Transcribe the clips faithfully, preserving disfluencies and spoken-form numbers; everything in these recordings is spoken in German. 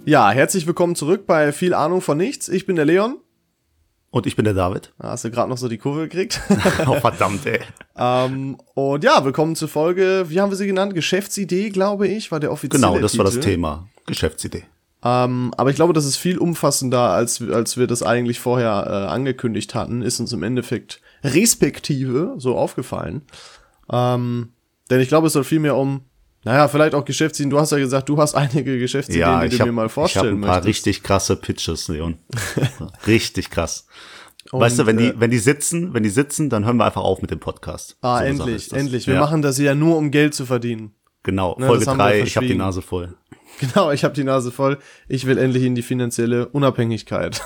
Ja, herzlich willkommen zurück bei Viel Ahnung von Nichts. Ich bin der Leon. Und ich bin der David. Da hast du gerade noch so die Kurve gekriegt. Oh, verdammt, ey. ähm, und ja, willkommen zur Folge, wie haben wir sie genannt? Geschäftsidee, glaube ich, war der offizielle Genau, das Titel. war das Thema. Geschäftsidee. Ähm, aber ich glaube, das ist viel umfassender, als, als wir das eigentlich vorher äh, angekündigt hatten. Ist uns im Endeffekt respektive so aufgefallen. Ähm, denn ich glaube, es soll viel mehr um Naja, vielleicht auch Geschäftsideen. Du hast ja gesagt, du hast einige Geschäftsideen, ja, die du hab, mir mal vorstellen möchtest. Ich habe ein paar möchtest. richtig krasse Pitches, Leon. Richtig krass. Und, weißt du, wenn die, äh, wenn die sitzen, wenn die sitzen, dann hören wir einfach auf mit dem Podcast. Ah, So eine endlich, Sache ist das. endlich. Wir ja. machen das ja nur, um Geld zu verdienen. Genau, Ne, Folge das haben wir drei, ich habe die verschwiegen. Nase voll. Genau, ich habe die Nase voll. Ich will endlich in die finanzielle Unabhängigkeit.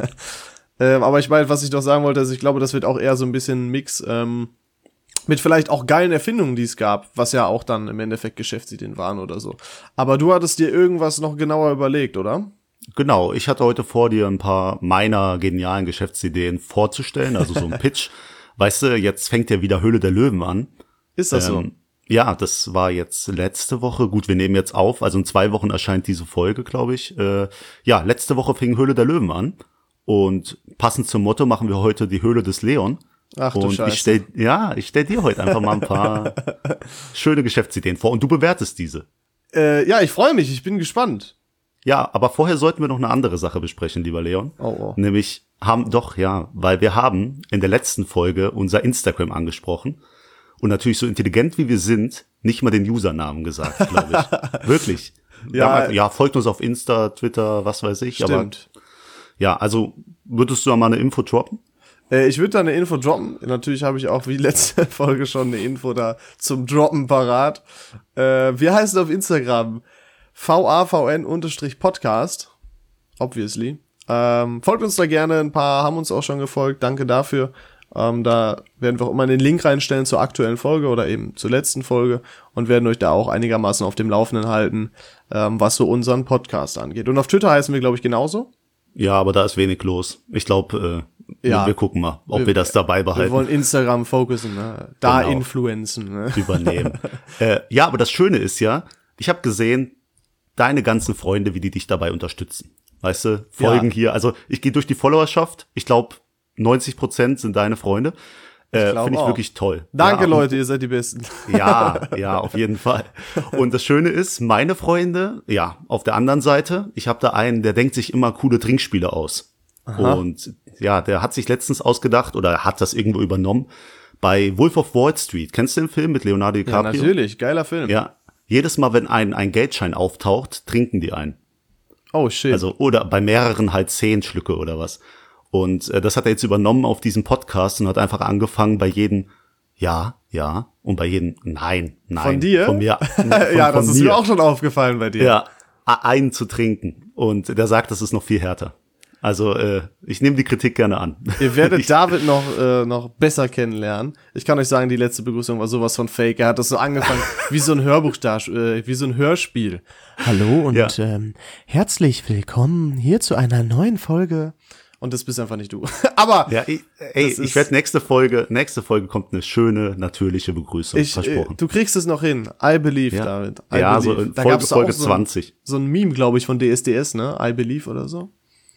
ähm, aber ich meine, was ich doch sagen wollte, ist, ich glaube, das wird auch eher so ein bisschen ein Mix ähm, mit vielleicht auch geilen Erfindungen, die es gab, was ja auch dann im Endeffekt Geschäftsideen waren oder so. Aber du hattest dir irgendwas noch genauer überlegt, oder? Genau, ich hatte heute vor, dir ein paar meiner genialen Geschäftsideen vorzustellen, also so ein Pitch. Weißt du, jetzt fängt ja wieder Höhle der Löwen an. Ist das ähm, Ja, das war jetzt letzte Woche. Gut, wir nehmen jetzt auf, also in zwei Wochen erscheint diese Folge, glaube ich. Äh, ja, letzte Woche fing Höhle der Löwen an. Und passend zum Motto machen wir heute die Höhle des Leon. Ach du Und Scheiße. ich stell, ja, ich stell dir heute einfach mal ein paar schöne Geschäftsideen vor und du bewertest diese. Äh, ja, ich freue mich, ich bin gespannt. Ja, aber vorher sollten wir noch eine andere Sache besprechen, lieber Leon. Oh, oh. Nämlich haben, doch, ja, weil wir haben in der letzten Folge unser Instagram angesprochen und natürlich so intelligent wie wir sind, nicht mal den Usernamen gesagt, glaube ich. Wirklich. Wir Ja, haben einfach, ja, folgt uns auf Insta, Twitter, was weiß ich. Stimmt. Aber ja, also würdest du da mal eine Info droppen? Äh, ich würde da eine Info droppen. Natürlich habe ich auch wie letzte Folge schon eine Info da zum Droppen parat. Äh, wir heißen auf Instagram V A V N-Podcast. Obviously. Ähm, folgt uns da gerne. Ein paar haben uns auch schon gefolgt. Danke dafür. Ähm, da werden wir auch immer den Link reinstellen zur aktuellen Folge oder eben zur letzten Folge und werden euch da auch einigermaßen auf dem Laufenden halten, ähm, was so unseren Podcast angeht. Und auf Twitter heißen wir, glaube ich, genauso. Ja, aber da ist wenig los. Ich glaube, äh, Ja. wir gucken mal, ob wir, Wir- das dabei Wir behalten. wollen Instagram fokussen, ne? Da Genau. influenzen. Ne? Übernehmen. äh, ja, aber das Schöne ist ja, ich habe gesehen, deine ganzen Freunde, wie die dich dabei unterstützen. Weißt du, folgen Ja. hier. Also ich gehe durch die Followerschaft. Ich glaube, neunzig Prozent sind deine Freunde. Äh, glaub Finde ich auch. wirklich toll. Danke, ja, und- Leute, ihr seid die Besten. Ja, ja, auf jeden Fall. Und das Schöne ist, meine Freunde, ja, auf der anderen Seite, ich habe da einen, der denkt sich immer coole Trinkspiele aus. Aha. Und ja, der hat sich letztens ausgedacht oder hat das irgendwo übernommen bei Wolf of Wall Street. Kennst du den Film mit Leonardo Ja, DiCaprio? natürlich, geiler Film. Ja, jedes Mal, wenn ein, ein Geldschein auftaucht, trinken die einen. Oh, shit. Also, oder bei mehreren halt zehn Schlücke oder was. Und äh, das hat er jetzt übernommen auf diesem Podcast und hat einfach angefangen bei jedem ja, ja und bei jedem nein, nein. Von dir? Von mir. Von, ja, das von ist mir. mir auch schon aufgefallen bei dir. Ja, einen zu trinken. Und der sagt, das ist noch viel härter. Also, äh, ich nehme die Kritik gerne an. Ihr werdet ich, David noch, äh, noch besser kennenlernen. Ich kann euch sagen, die letzte Begrüßung war sowas von fake. Er hat das so angefangen, wie so ein Hörbuch, äh, wie so ein Hörspiel. Hallo und Ja. ähm, herzlich willkommen hier zu einer neuen Folge. Und das bist einfach nicht du. Aber Ja, ich, ey, Das ist- ich werde nächste Folge, nächste Folge kommt eine schöne, natürliche Begrüßung, ich, äh, versprochen. du kriegst es noch hin. I believe, Ja. David. I Ja, believe. so in Da Folge- gab's Folge auch so ein, zwanzig. so ein Meme, glaube ich, von D S D S, ne? I believe oder so.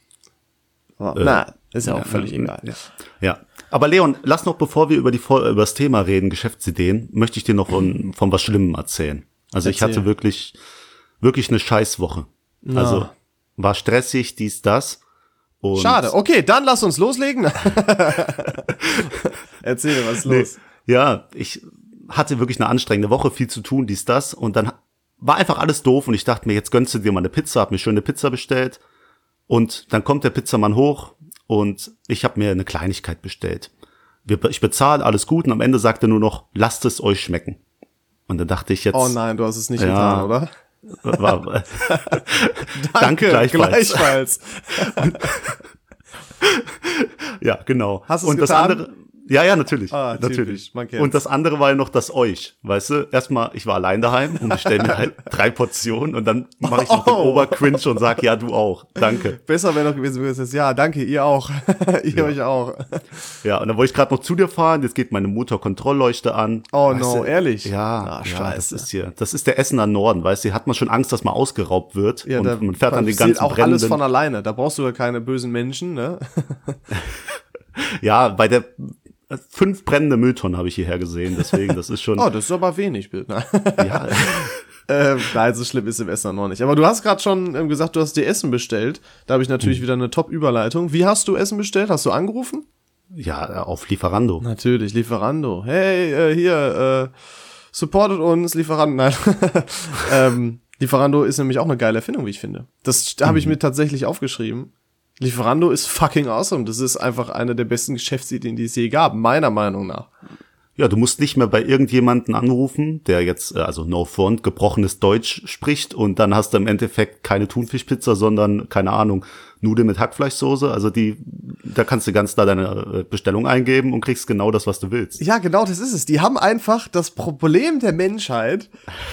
Aber, Äh, na, ist ja auch ja, völlig ja, egal. ja. Ja, aber Leon, lass noch, bevor wir über die Fol- über das Thema reden, Geschäftsideen, möchte ich dir noch von, von was Schlimmem erzählen. Also ich Erzähl. hatte wirklich, wirklich eine Scheißwoche. Na. Also war stressig, dies, das. Und Schade. Okay, dann lass uns loslegen. Erzähl, was ist Nee, los? ja, ich hatte wirklich eine anstrengende Woche, viel zu tun, dies, das. Und dann war einfach alles doof und ich dachte mir, jetzt gönnst du dir mal eine Pizza, hab mir schöne Pizza bestellt. Und dann kommt der Pizzamann hoch und ich habe mir eine Kleinigkeit bestellt. Wir- Ich bezahle, alles gut und am Ende sagt er nur noch, lasst es euch schmecken. Und dann dachte ich jetzt, Oh nein, du hast es nicht Ja. getan, oder? war, danke, gleichfalls. gleichfalls. Ja, genau. Hast du es und das getan? andere, Ja, ja, natürlich. Ah, natürlich. typisch, man kennt's. Und das andere war ja noch das euch, weißt du? Erstmal, ich war allein daheim und bestell mir halt drei Portionen und dann mache ich noch den Oh. Obercringe und sag, ja, du auch. Danke. Besser wäre noch gewesen, wenn du gesagt hast, ja, danke, ihr auch. ihr Ja. euch auch. Ja, und dann wollte ich gerade noch zu dir fahren, jetzt geht meine Motorkontrollleuchte an. Oh Weißt no, du? ehrlich? Ja, Ah, ja, scheiße. das ist hier, das ist der Essener Norden, weißt du? Hier hat man schon Angst, dass man ausgeraubt wird Ja, und da man fährt an den passiert ganzen auch alles brennenden. von alleine. Da brauchst du ja keine bösen Menschen, ne? Ja, bei der fünf brennende Mülltonnen habe ich hierher gesehen, deswegen, das ist schon. Oh, das ist aber wenig, Bild. Ja, ähm, nein, so schlimm ist Silvester noch nicht. Aber du hast gerade schon ähm, gesagt, du hast dir Essen bestellt. Da habe ich natürlich wieder eine Top-Überleitung. Wie hast du Essen bestellt? Hast du angerufen? ja, auf Lieferando. Natürlich, Lieferando. Hey, äh, hier, äh, supportet uns, Lieferando. Nein. ähm, Lieferando ist nämlich auch eine geile Erfindung, wie ich finde. Das habe Mhm. ich mir tatsächlich aufgeschrieben. Lieferando ist fucking awesome. Das ist einfach eine der besten Geschäftsideen, die es je gab, meiner Meinung nach. Ja, du musst nicht mehr bei irgendjemanden anrufen, der jetzt, äh, also no front, gebrochenes Deutsch spricht und dann hast du im Endeffekt keine Thunfischpizza, sondern, keine Ahnung, Nudeln mit Hackfleischsoße. Also die, da kannst du ganz da deine äh, Bestellung eingeben und kriegst genau das, was du willst. Ja, genau, das ist es. Die haben einfach das Problem der Menschheit,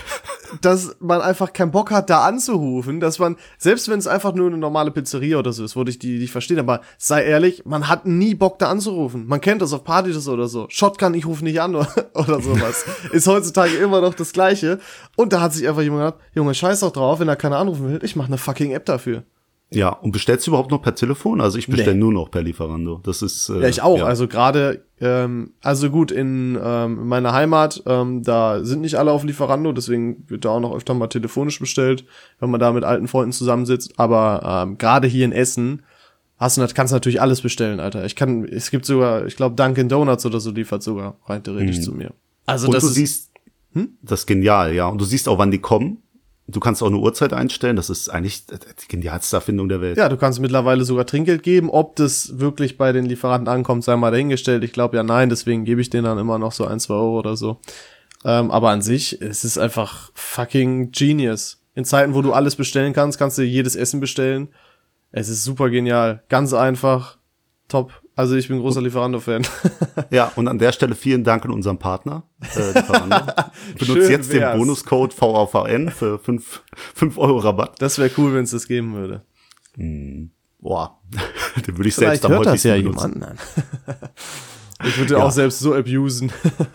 dass man einfach keinen Bock hat, da anzurufen, dass man, selbst wenn es einfach nur eine normale Pizzeria oder so ist, würde ich die nicht verstehen, aber sei ehrlich, man hat nie Bock, da anzurufen. Man kennt das auf Partys oder so. Shotgun, ich rufe nicht an oder, oder sowas. Ist heutzutage immer noch das Gleiche. Und da hat sich einfach jemand gedacht, Junge, scheiß doch drauf, wenn da keiner anrufen will, ich mache eine fucking App dafür. Ja, und bestellst du überhaupt noch per Telefon? Also ich bestelle Nee. nur noch per Lieferando. Das ist äh, Ja, ich auch. Ja. Also gerade, ähm, also gut, in, ähm, in meiner Heimat, ähm, da sind nicht alle auf Lieferando, deswegen wird da auch noch öfter mal telefonisch bestellt, wenn man da mit alten Freunden zusammensitzt. Aber ähm, gerade hier in Essen hast du, kannst du natürlich alles bestellen, Alter. Ich kann, es gibt sogar, ich glaube, Dunkin' Donuts oder so liefert sogar rein theoretisch zu mir. Also und das du ist, siehst, das ist genial, ja. Und du siehst auch, wann die kommen. Du kannst auch eine Uhrzeit einstellen. Das ist eigentlich die genialste Erfindung der Welt. ja, du kannst mittlerweile sogar Trinkgeld geben. Ob das wirklich bei den Lieferanten ankommt, sei mal dahingestellt. Ich glaube ja nein, deswegen gebe ich denen dann immer noch so ein, zwei Euro oder so. Ähm, aber an sich, es ist einfach fucking genius. In Zeiten, wo du alles bestellen kannst, kannst du jedes Essen bestellen. Es ist super genial. Ganz einfach. Top. Also ich bin großer Lieferando-Fan. Ja, und an der Stelle vielen Dank an unseren Partner. Äh, Lieferando. Benutzt Schön jetzt wär's. den Bonuscode V A V N für fünf Euro Rabatt. Das wäre cool, wenn es das geben würde. Boah, den würde ich selbst Vielleicht am hört das häufigsten ja benutzen. jemand. Nein. Ich würde Ja. auch selbst so abusen.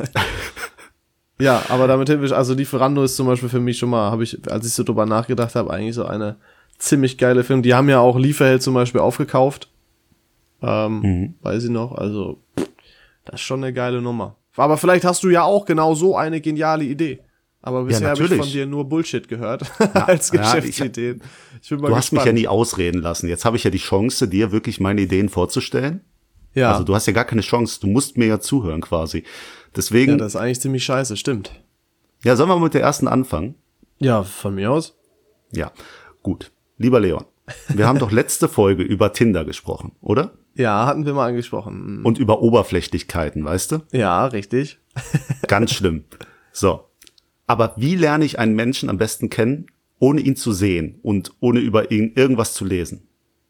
Ja, aber damit hin, also Lieferando ist zum Beispiel für mich schon mal, habe ich, als ich so drüber nachgedacht habe, eigentlich so eine ziemlich geile Firma. Die haben ja auch Lieferheld zum Beispiel aufgekauft. Ähm, Mhm. weiß ich noch, also das ist schon eine geile Nummer. Aber vielleicht hast du ja auch genau so eine geniale Idee. Aber bisher habe ich natürlich. von dir nur Bullshit gehört als ja, Geschäftsideen. Ich bin mal Du hast mich gespannt. ja nie ausreden lassen. Jetzt habe ich ja die Chance, dir wirklich meine Ideen vorzustellen. Ja, Also du hast ja gar keine Chance. Du musst mir ja zuhören quasi. Deswegen, ja, ja, das ist eigentlich ziemlich scheiße, stimmt. sollen wir mit der ersten anfangen? Ja, von mir aus. Ja, gut. Lieber Leon, wir haben doch letzte Folge über Tinder gesprochen, oder? Ja, hatten wir mal angesprochen. Und über Oberflächlichkeiten, weißt du? Ja, richtig. Ganz schlimm. So. Aber wie lerne ich einen Menschen am besten kennen, ohne ihn zu sehen und ohne über ihn irgendwas zu lesen?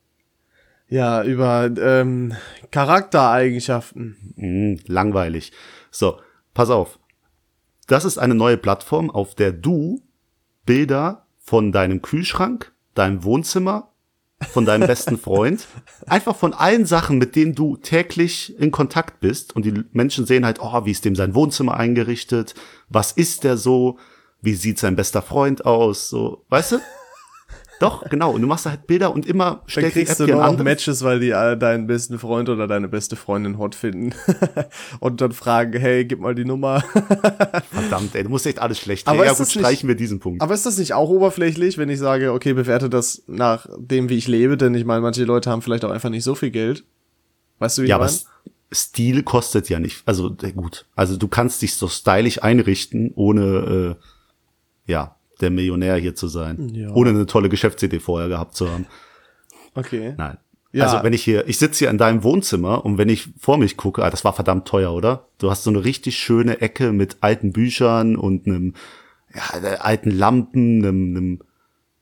Ja, über ähm, Charaktereigenschaften. Hm, langweilig. So, pass auf. Das ist eine neue Plattform, auf der du Bilder von deinem Kühlschrank, deinem Wohnzimmer, von deinem besten Freund, einfach von allen Sachen, mit denen du täglich in Kontakt bist, und die Menschen sehen halt, oh, wie ist dem sein Wohnzimmer eingerichtet, was ist der so, wie sieht sein bester Freund aus, so, weißt du? Doch, genau, und du machst da halt Bilder und immer Dann stellt die App kriegst du dir nur ein noch anderes. Matches, weil die alle deinen besten Freund oder deine beste Freundin hot finden. Und dann fragen, hey, gib mal die Nummer. Verdammt, ey, du musst echt alles schlecht Aber reden. Ja ist gut, das nicht- streichen wir diesen Punkt. Aber ist das nicht auch oberflächlich, wenn ich sage, okay, bewerte das nach dem, wie ich lebe? Denn ich meine, manche Leute haben vielleicht auch einfach nicht so viel Geld. Weißt du, wie Ja, ich aber meine? S- Stil kostet ja nicht. Also äh, gut. Also du kannst dich so stylisch einrichten, ohne äh, ja der Millionär hier zu sein, Ja. ohne eine tolle Geschäftsidee vorher gehabt zu haben. Okay. Nein. Ja. Also wenn ich hier, ich sitze hier in deinem Wohnzimmer und wenn ich vor mich gucke, ah, das war verdammt teuer, oder? Du hast so eine richtig schöne Ecke mit alten Büchern und einem ja, äh, alten Lampen, einem, einem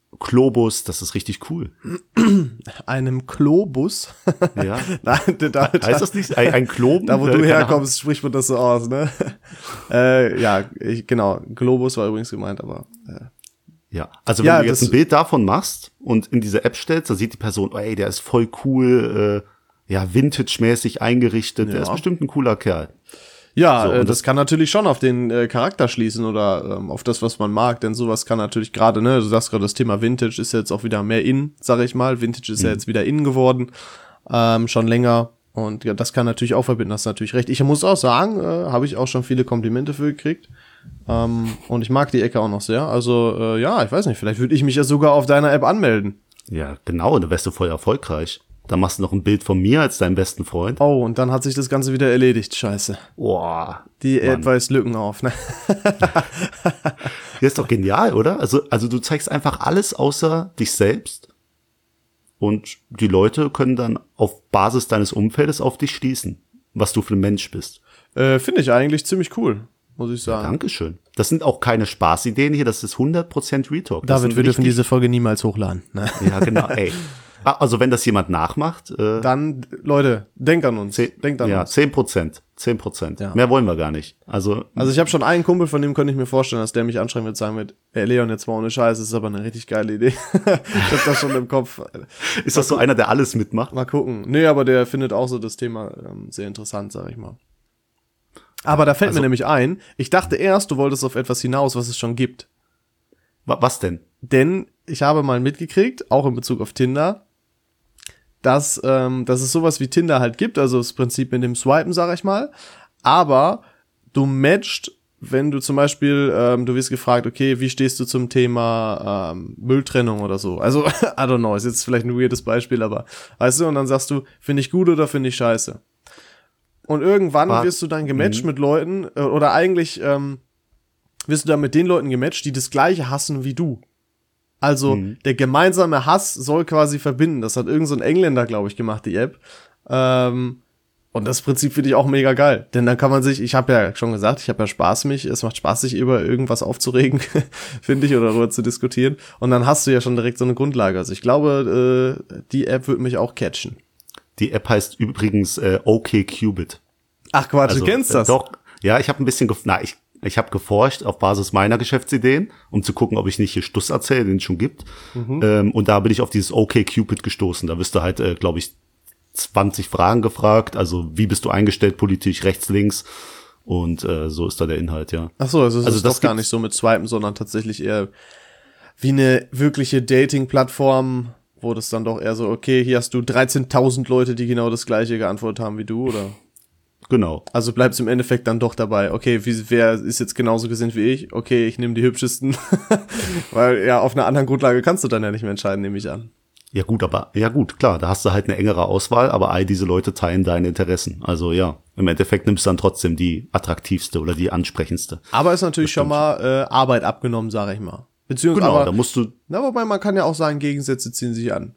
Klobus, das ist richtig cool. Einem Klobus? Ja. Nein, da, da, heißt das nicht? Ein, ein Kloben? Da, wo du herkommst, spricht man das so aus, ne? äh, ja, ich, genau. Globus war übrigens gemeint, aber äh. Ja, also wenn ja, du jetzt ein Bild davon machst und in diese App stellst, da sieht die Person, oh, ey, der ist voll cool, äh, ja, vintage-mäßig eingerichtet, ja. Der ist bestimmt ein cooler Kerl. Ja, so, äh, das, das kann natürlich schon auf den äh, Charakter schließen oder ähm, auf das, was man mag, denn sowas kann natürlich gerade, ne, du sagst gerade, das Thema Vintage ist jetzt auch wieder mehr in, sag ich mal. Vintage ist mhm. ja jetzt wieder in geworden, ähm, schon länger. Und ja, das kann natürlich auch verbinden, hast natürlich recht. Ich muss auch sagen, äh, habe ich auch schon viele Komplimente für gekriegt. Ähm, und ich mag die Ecke auch noch sehr. Also, äh, ja, ich weiß nicht, vielleicht würde ich mich ja sogar auf deiner App anmelden. Ja, genau, da wärst du voll erfolgreich. Dann machst du noch ein Bild von mir als deinem besten Freund. Oh, und dann hat sich das Ganze wieder erledigt. Scheiße. Boah. Die App weist Lücken auf, ne? Ja, ist doch genial, oder? Also, also du zeigst einfach alles außer dich selbst. Und die Leute können dann auf Basis deines Umfeldes auf dich schließen, was du für ein Mensch bist. Äh, finde ich eigentlich ziemlich cool, muss ich sagen. Ja, Dankeschön. Das sind auch keine Spaßideen hier, das ist hundert Prozent Retalk. David, wir dürfen diese Folge niemals hochladen. Ne? Ja, genau, ey. Also wenn das jemand nachmacht. Äh, dann, Leute, denk an uns. zehn, Denkt an ja, uns. zehn Prozent. zehn Prozent. Ja. Mehr wollen wir gar nicht. Also, also ich habe schon einen Kumpel, von dem könnte ich mir vorstellen, dass der mich anschreiben wird, sagen wird, ey Leon, jetzt mal ohne Scheiß, das ist aber eine richtig geile Idee. Ich hab das schon im Kopf. Ist das so einer, der alles mitmacht? Mal gucken. Nee, aber der findet auch so das Thema ähm, sehr interessant, sag ich mal. Aber da fällt also, mir nämlich ein, ich dachte erst, du wolltest auf etwas hinaus, was es schon gibt. Was denn? Denn ich habe mal mitgekriegt, auch in Bezug auf Tinder, dass, ähm, dass es sowas wie Tinder halt gibt, also das Prinzip mit dem Swipen, sag ich mal, aber du matchst, wenn du zum Beispiel, ähm, du wirst gefragt, okay, wie stehst du zum Thema ähm, Mülltrennung oder so, also, I don't know, ist jetzt vielleicht ein weirdes Beispiel, aber, weißt du, und dann sagst du, finde ich gut oder finde ich scheiße. Und irgendwann Was? wirst du dann gematcht mhm. mit Leuten, äh, oder eigentlich ähm, wirst du dann mit den Leuten gematcht, die das Gleiche hassen wie du. Also, mhm. der gemeinsame Hass soll quasi verbinden. Das hat irgend so ein Engländer, glaube ich, gemacht, die App. Ähm, und das Prinzip finde ich auch mega geil. Denn dann kann man sich, ich habe ja schon gesagt, ich habe ja Spaß mich, es macht Spaß, sich über irgendwas aufzuregen, finde ich, oder darüber zu diskutieren. Und dann hast du ja schon direkt so eine Grundlage. Also ich glaube, äh, die App wird mich auch catchen. Die App heißt übrigens äh, OkCupid. Ach Quatsch, also, du kennst das? Äh, doch, ja, ich habe ein bisschen, gef- na, ich Ich habe geforscht auf Basis meiner Geschäftsideen, um zu gucken, ob ich nicht hier Stuss erzähle, den es schon gibt. Mhm. Ähm, und da bin ich auf dieses OkCupid gestoßen. Da wirst du halt, äh, glaube ich, zwanzig Fragen gefragt. Also wie bist du eingestellt politisch, rechts, links. Und äh, so ist da der Inhalt, ja. Ach so, also es also ist das doch gar nicht so mit Swipen, sondern tatsächlich eher wie eine wirkliche Dating-Plattform, wo das dann doch eher so, okay, hier hast du dreizehntausend Leute, die genau das Gleiche geantwortet haben wie du, oder? Genau. Also bleibst im Endeffekt dann doch dabei. Okay, wie, wer ist jetzt genauso gesinnt wie ich? Okay, ich nehme die hübschesten. Weil ja, auf einer anderen Grundlage kannst du dann ja nicht mehr entscheiden, nehme ich an. Ja gut, aber ja gut, klar, da hast du halt eine engere Auswahl, aber all diese Leute teilen deine Interessen. Also ja, im Endeffekt nimmst du dann trotzdem die attraktivste oder die ansprechendste. Aber ist natürlich schon mal äh, Arbeit abgenommen, sage ich mal. Beziehungsweise, genau, aber, da musst du. Na, wobei man kann ja auch sagen, Gegensätze ziehen sich an.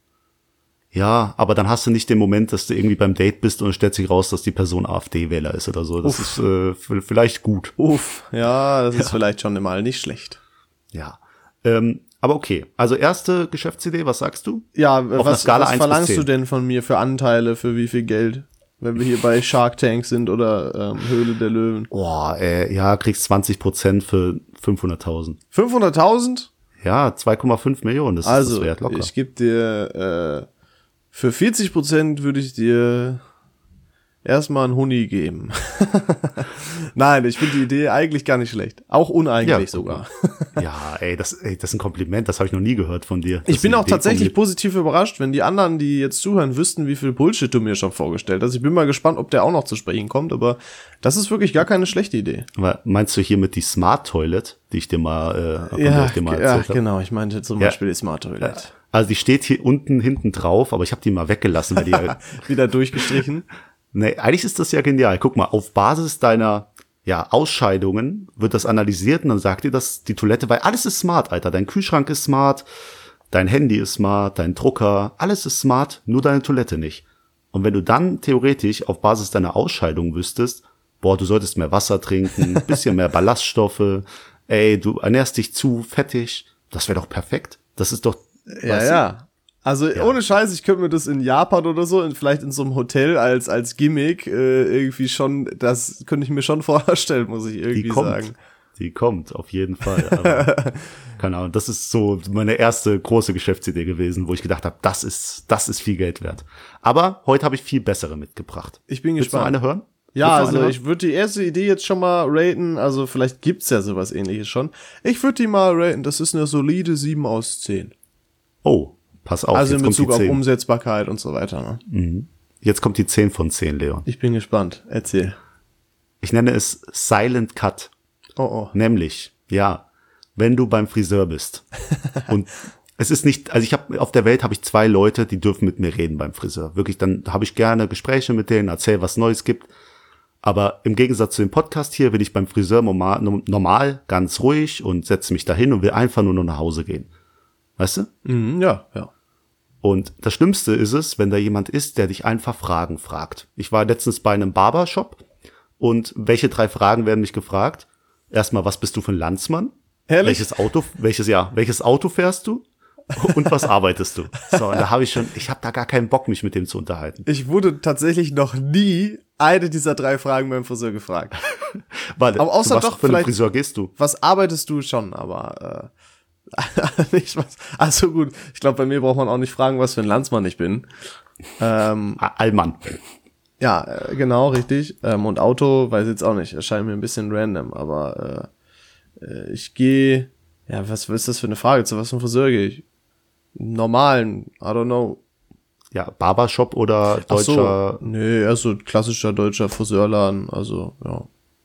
Ja, aber dann hast du nicht den Moment, dass du irgendwie beim Date bist und es stellt sich raus, dass die Person AfD-Wähler ist oder so. Das Uff. ist äh, f- vielleicht gut. Uff, ja, das ist ja. vielleicht schon mal nicht schlecht. Ja, ähm, aber okay. Also erste Geschäftsidee, was sagst du? Ja, Auf was, Skala was verlangst du denn von mir für Anteile, für wie viel Geld? Wenn wir hier bei Shark Tank sind oder ähm, Höhle der Löwen. Boah, äh, ja, kriegst zwanzig Prozent für fünfhunderttausend. fünfhunderttausend? Ja, zwei Komma fünf Millionen, das also, ist das wert, locker. Ich gebe dir, äh, für vierzig Prozent würde ich dir erstmal einen Huni geben. Nein, ich finde die Idee eigentlich gar nicht schlecht. Auch uneigentlich ja, sogar. Ja, ey das, ey, das ist ein Kompliment, das habe ich noch nie gehört von dir. Ich bin auch tatsächlich positiv überrascht, wenn die anderen, die jetzt zuhören, wüssten, wie viel Bullshit du mir schon vorgestellt hast. Ich bin mal gespannt, ob der auch noch zu sprechen kommt, aber das ist wirklich gar keine schlechte Idee. Aber meinst du hiermit die Smart Toilet, die ich dir mal, äh, ja, ich dir mal ja, erzählt habe? Genau, ich meinte zum ja. Beispiel die Smart Toilet. Also die steht hier unten hinten drauf, aber ich habe die mal weggelassen, weil die ja wieder durchgestrichen. Nee, eigentlich ist das ja genial. Guck mal, auf Basis deiner ja, Ausscheidungen wird das analysiert und dann sagt dir das die Toilette, weil alles ist smart, Alter. Dein Kühlschrank ist smart, dein Handy ist smart, dein Drucker, alles ist smart, nur deine Toilette nicht. Und wenn du dann theoretisch auf Basis deiner Ausscheidung wüsstest, boah, du solltest mehr Wasser trinken, bisschen mehr Ballaststoffe, ey, du ernährst dich zu fettig, das wäre doch perfekt. Das ist doch, Ja, weißt du? ja. Also Ja. ohne Scheiß, ich könnte mir das in Japan oder so, in, vielleicht in so einem Hotel als als Gimmick äh, irgendwie schon, das könnte ich mir schon vorstellen, muss ich irgendwie Die kommt. sagen. Die kommt, auf jeden Fall. Aber, keine Ahnung, das ist so meine erste große Geschäftsidee gewesen, wo ich gedacht habe, das ist, das ist viel Geld wert. Aber heute habe ich viel bessere mitgebracht. Ich bin Willst du noch gespannt. eine hören? Ja, Willst du noch also eine hören? ich würde die erste Idee jetzt schon mal raten, also vielleicht gibt's ja sowas ähnliches schon. Ich würde die mal raten, das ist eine solide sieben aus zehn. Oh, pass auf, Also in jetzt kommt die Bezug auf zehn. Umsetzbarkeit und so weiter. Ne? Jetzt kommt die zehn von zehn, Leon. Ich bin gespannt. Erzähl. Ich nenne es Silent Cut. Oh, oh. Nämlich, ja, wenn du beim Friseur bist und es ist nicht, also ich habe auf der Welt habe ich zwei Leute, die dürfen mit mir reden beim Friseur. Wirklich, dann habe ich gerne Gespräche mit denen, erzähl, was Neues gibt. Aber im Gegensatz zu dem Podcast hier bin ich beim Friseur normal, normal ganz ruhig und setze mich dahin und will einfach nur noch nach Hause gehen. Weißt du? Mhm, ja, ja. Und das Schlimmste ist es, wenn da jemand ist, der dich einfach Fragen fragt. Ich war letztens bei einem Barbershop und welche drei Fragen werden mich gefragt? Erstmal, was bist du für ein Landsmann? Herrlich. Welches Auto, welches, ja, welches Auto fährst du? Und was arbeitest du? So, und da habe ich schon, ich habe da gar keinen Bock, mich mit dem zu unterhalten. Ich wurde tatsächlich noch nie eine dieser drei Fragen beim Friseur gefragt. Warte, Aber außer zu was doch für einen vielleicht- Friseur gehst du? Was arbeitest du schon, aber äh, nicht was. Also gut, ich glaube, bei mir braucht man auch nicht fragen, was für ein Landsmann ich bin. Ähm, Ah, Allmann. ja, äh, genau, richtig. Ähm, und Auto, weiß ich jetzt auch nicht. Erscheint mir ein bisschen random, aber äh, äh, ich gehe. Ja, was, was ist das für eine Frage? Zu was für einem Friseur gehe ich? Normalen, I don't know. Ja, Barbershop oder Ach so, deutscher, nee, eher so klassischer deutscher Friseurladen, also, ja.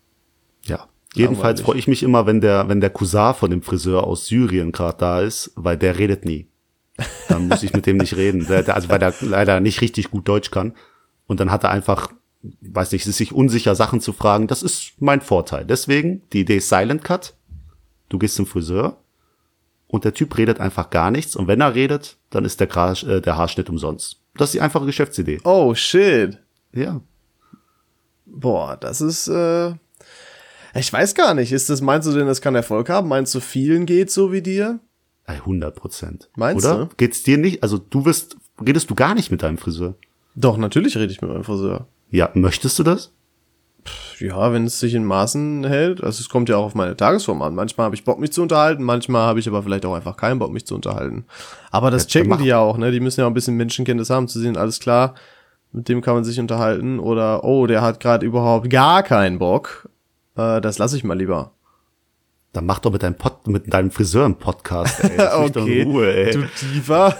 ja. Jedenfalls Langweilig. freue ich mich immer, wenn der, wenn der Cousin von dem Friseur aus Syrien gerade da ist, weil der redet nie. Dann muss ich mit dem nicht reden. Der, der, also weil der leider nicht richtig gut Deutsch kann. Und dann hat er einfach, weiß nicht, ist sich unsicher, Sachen zu fragen. Das ist mein Vorteil. Deswegen, die Idee ist Silent Cut. Du gehst zum Friseur und der Typ redet einfach gar nichts. Und wenn er redet, dann ist der, Gra- äh, der Haarschnitt umsonst. Das ist die einfache Geschäftsidee. Oh, shit. Ja. Boah, das ist, äh, ich weiß gar nicht. Ist das, meinst du denn, das kann Erfolg haben? Meinst du, vielen geht so wie dir? hundert Prozent. Meinst Oder? du? Geht's dir nicht? Also du wirst, redest du gar nicht mit deinem Friseur? Doch, natürlich rede ich mit meinem Friseur. Ja, möchtest du das? Ja, wenn es sich in Maßen hält. Also es kommt ja auch auf meine Tagesform an. Manchmal habe ich Bock, mich zu unterhalten. Manchmal habe ich aber vielleicht auch einfach keinen Bock, mich zu unterhalten. Aber das Ja, checken mach- die ja auch, ne? Die müssen ja auch ein bisschen Menschenkenntnis haben, zu sehen, alles klar, mit dem kann man sich unterhalten. Oder, oh, der hat gerade überhaupt gar keinen Bock. Äh, das lasse ich mal lieber. Dann mach doch mit deinem, Pod, mit deinem Friseur einen Podcast, ey. Lass mich doch in Ruhe, ey. Du Diva.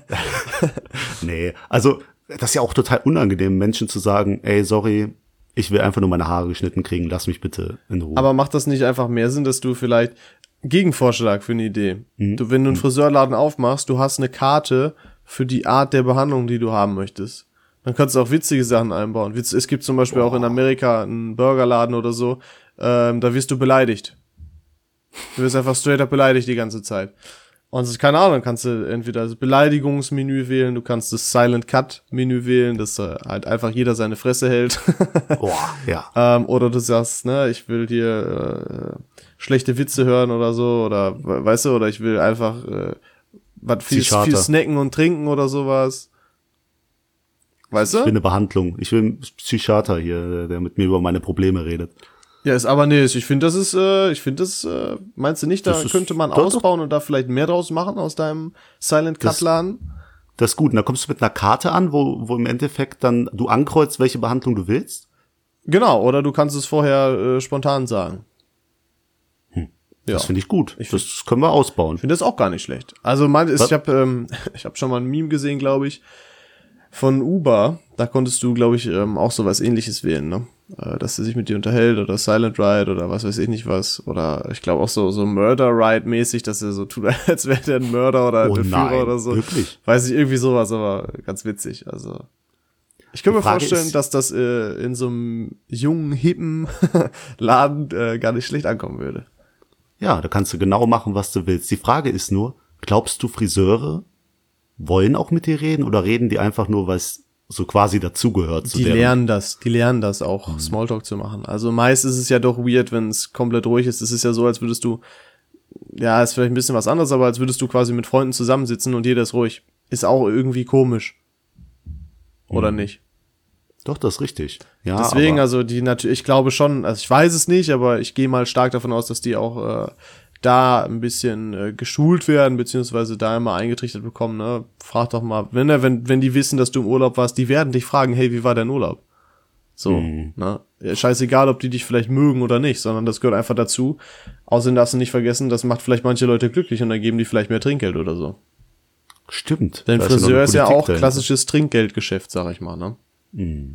Nee, also das ist ja auch total unangenehm, Menschen zu sagen, ey, sorry, ich will einfach nur meine Haare geschnitten kriegen, lass mich bitte in Ruhe. Aber macht das nicht einfach mehr Sinn, dass du vielleicht Gegenvorschlag für eine Idee? Mhm. Du, wenn du einen Friseurladen aufmachst, du hast eine Karte für die Art der Behandlung, die du haben möchtest. Dann kannst du auch witzige Sachen einbauen. Witz- Es gibt zum Beispiel auch in Amerika einen Burgerladen oder so, ähm, da wirst du beleidigt. Du wirst einfach straight up beleidigt die ganze Zeit. Und es ist keine Ahnung, kannst du entweder das Beleidigungsmenü wählen, du kannst das Silent Cut Menü wählen, dass äh, halt einfach jeder seine Fresse hält. Boah, ja. Ähm, oder du sagst, ne, ich will dir äh, schlechte Witze hören oder so, oder we- weißt du, oder ich will einfach äh, was viel, Psychiater. viel snacken und trinken oder sowas. Weißt Ich will du? eine Behandlung. Ich will einen Psychiater hier, der mit mir über meine Probleme redet. Ja, ist aber nee, ich finde, das ist, äh, ich finde das, äh, meinst du nicht, da Das ist- könnte man doch, doch. ausbauen und da vielleicht mehr draus machen aus deinem Silent Cut Das- Laden? Das ist gut. Und da kommst du mit einer Karte an, wo, wo im Endeffekt dann du ankreuzt, welche Behandlung du willst. Genau, oder du kannst es vorher äh, spontan sagen. Ja. Das finde ich gut. Ich das können wir ausbauen. Ich finde das auch gar nicht schlecht. Also mein, ist, Was? ich habe ähm, ich habe schon mal ein Meme gesehen, glaube ich, von Uber. Da konntest du, glaube ich, ähm, auch sowas Ähnliches wählen, ne? Äh, dass er sich mit dir unterhält oder Silent Ride oder was weiß ich nicht was. Oder ich glaube auch so so Murder Ride mäßig, dass er so tut, als wäre der ein Mörder oder ein Oh Beführer nein, oder so. wirklich? Weiß ich, irgendwie sowas, aber ganz witzig. Also ich kann Die mir Frage vorstellen, ist- dass das äh, in so einem jungen, hippen Laden äh, gar nicht schlecht ankommen würde. Ja, da kannst du genau machen, was du willst. Die Frage ist nur, glaubst du, Friseure wollen auch mit dir reden oder reden die einfach nur, weil es so quasi dazugehört zu Die deren- lernen das, die lernen das auch, Smalltalk zu machen. Also meist ist es ja doch weird, wenn es komplett ruhig ist. Es ist ja so, als würdest du ja, ist vielleicht ein bisschen was anderes, aber als würdest du quasi mit Freunden zusammensitzen und jeder ist ruhig. Ist auch irgendwie komisch. Oder mhm. nicht? Doch, das ist richtig. Ja, deswegen, aber also die natürlich, ich glaube schon, also ich weiß es nicht, aber ich gehe mal stark davon aus, dass die auch äh, da ein bisschen äh, geschult werden, beziehungsweise da immer eingetrichtert bekommen, ne? Frag doch mal, wenn, wenn, wenn die wissen, dass du im Urlaub warst, die werden dich fragen, hey, wie war dein Urlaub? So, mhm. ne? Ja, scheißegal, ob die dich vielleicht mögen oder nicht, sondern das gehört einfach dazu. Außerdem darfst du nicht vergessen, das macht vielleicht manche Leute glücklich und dann geben die vielleicht mehr Trinkgeld oder so. Stimmt. Denn Friseur ist ja auch dahinter. Klassisches Trinkgeldgeschäft, sag ich mal, ne? Mhm.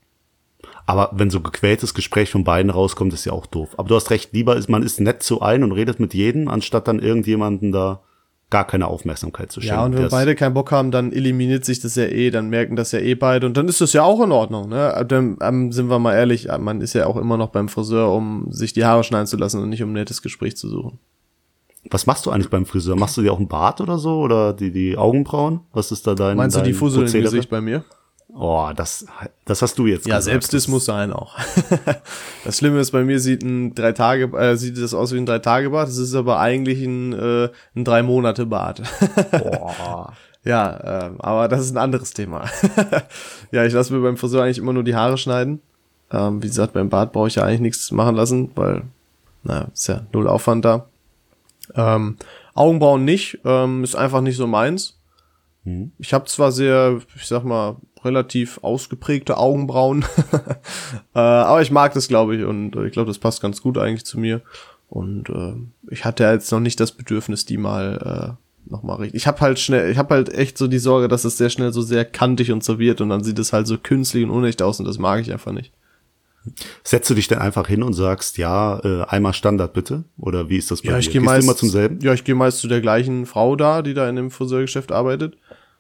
Aber wenn so gequältes Gespräch von beiden rauskommt, ist ja auch doof. Aber du hast recht, lieber ist man ist nett zu ein und redet mit jedem, anstatt dann irgendjemanden da gar keine Aufmerksamkeit zu schenken. Ja, und wenn beide keinen Bock haben, dann eliminiert sich das ja eh, dann merken das ja eh beide und dann ist das ja auch in Ordnung, ne? Dann ähm, sind wir mal ehrlich, man ist ja auch immer noch beim Friseur, um sich die Haare schneiden zu lassen und nicht um ein nettes Gespräch zu suchen. Was machst du eigentlich beim Friseur? Machst du dir auch einen Bart oder so oder die die Augenbrauen? Was ist da dein Meinst dein du die Fussel im Gesicht bei mir? Oh, das, das hast du jetzt ja, gesagt. Ja, selbst das muss sein auch. Das Schlimme ist, bei mir sieht ein drei Tage, äh, sieht das aus wie ein drei Tage Bart. Das ist aber eigentlich ein, äh, ein drei Monate Bart. Boah. Ja, äh, aber das ist ein anderes Thema. Ja, ich lasse mir beim Friseur eigentlich immer nur die Haare schneiden. Ähm, wie gesagt, beim Bart brauche ich ja eigentlich nichts machen lassen, weil, naja, ist ja null Aufwand da. Ähm, Augenbrauen nicht, ähm, ist einfach nicht so meins. Hm. Ich habe zwar sehr, ich sag mal, relativ ausgeprägte Augenbrauen. äh, aber ich mag das, glaube ich, und äh, ich glaube, das passt ganz gut eigentlich zu mir. Und äh, ich hatte jetzt noch nicht das Bedürfnis, die mal äh, nochmal richtig. Ich habe halt schnell, ich habe halt echt so die Sorge, dass es sehr schnell so sehr kantig und so wird und dann sieht es halt so künstlich und unecht aus und das mag ich einfach nicht. Setzt du dich dann einfach hin und sagst, ja, äh, einmal Standard bitte? Oder wie ist das bei ja, dir? Ich geh meist, du immer zum selben? Ja, ich gehe meist zu der gleichen Frau da, die da in dem Friseurgeschäft arbeitet.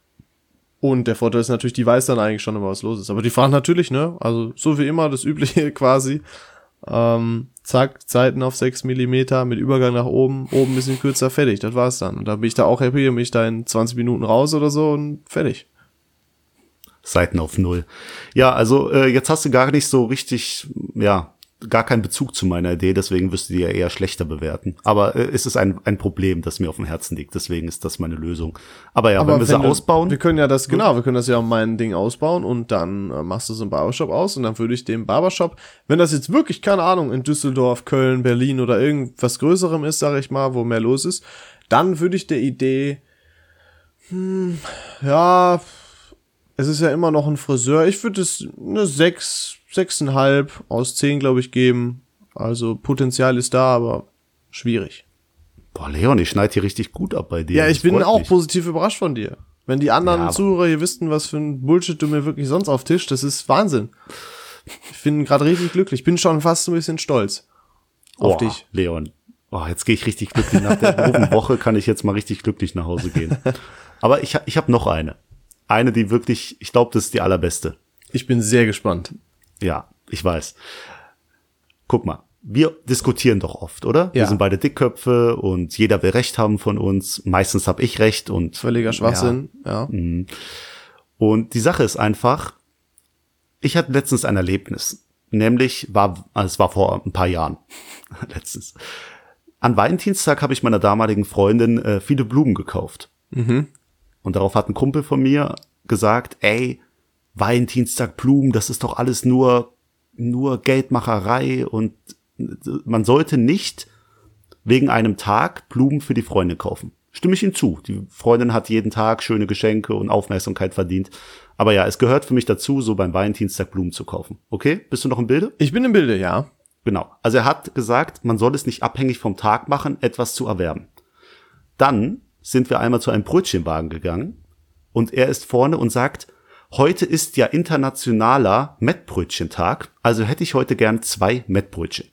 Und der Vorteil ist natürlich, die weiß dann eigentlich schon immer, was los ist. Aber die fragen natürlich, ne? Also so wie immer, das Übliche quasi. Ähm, zack, Zeiten auf sechs Millimeter mit Übergang nach oben, oben ein bisschen kürzer, fertig. Das war's dann. Und da bin ich da auch happy, bin ich da in zwanzig Minuten raus oder so und fertig. Seiten auf null. Ja, also äh, jetzt hast du gar nicht so richtig, ja, gar keinen Bezug zu meiner Idee, deswegen wirst du die ja eher schlechter bewerten. Aber äh, es ist ein ein Problem, das mir auf dem Herzen liegt, deswegen ist das meine Lösung. Aber ja, Aber wenn wir wenn sie du, ausbauen. Wir können ja das, genau, wir können das ja um mein Ding ausbauen und dann äh, machst du so einen Barbershop aus und dann würde ich dem Barbershop, wenn das jetzt wirklich, keine Ahnung, in Düsseldorf, Köln, Berlin oder irgendwas Größerem ist, sage ich mal, wo mehr los ist, dann würde ich der Idee, hm, ja, es ist ja immer noch ein Friseur, ich würde es eine sechs, sechseinhalb aus zehn, glaube ich, geben. Also Potenzial ist da, aber schwierig. Boah, Leon, ich schneide hier richtig gut ab bei dir. Ja, ich das bin auch mich. positiv überrascht von dir. Wenn die anderen ja, Zuhörer hier wüssten, was für ein Bullshit du mir wirklich sonst auf Tisch, das ist Wahnsinn. Ich bin gerade richtig glücklich. Ich bin schon fast ein bisschen stolz auf oh, dich. Leon, oh, jetzt gehe ich richtig glücklich. Nach der groben Woche kann ich jetzt mal richtig glücklich nach Hause gehen. Aber ich, ich habe noch eine. Eine, die wirklich, ich glaube, das ist die allerbeste. Ich bin sehr gespannt. Ja, ich weiß. Guck mal, wir diskutieren doch oft, oder? Ja. Wir sind beide Dickköpfe und jeder will Recht haben von uns. Meistens habe ich Recht und völliger Schwachsinn, ja. ja. Und die Sache ist einfach, ich hatte letztens ein Erlebnis. Nämlich, war, also es war vor ein paar Jahren, letztens. An Valentinstag habe ich meiner damaligen Freundin äh, viele Blumen gekauft. Mhm. Und darauf hat ein Kumpel von mir gesagt, ey, Valentinstag Blumen, das ist doch alles nur, nur Geldmacherei und man sollte nicht wegen einem Tag Blumen für die Freundin kaufen. Stimme ich ihm zu. Die Freundin hat jeden Tag schöne Geschenke und Aufmerksamkeit verdient. Aber ja, es gehört für mich dazu, so beim Valentinstag Blumen zu kaufen. Okay? Bist du noch im Bilde? Ich bin im Bilde, ja. Genau. Also er hat gesagt, man soll es nicht abhängig vom Tag machen, etwas zu erwerben. Dann sind wir einmal zu einem Brötchenwagen gegangen und er ist vorne und sagt, heute ist ja internationaler Mettbrötchentag, also hätte ich heute gern zwei Mettbrötchen.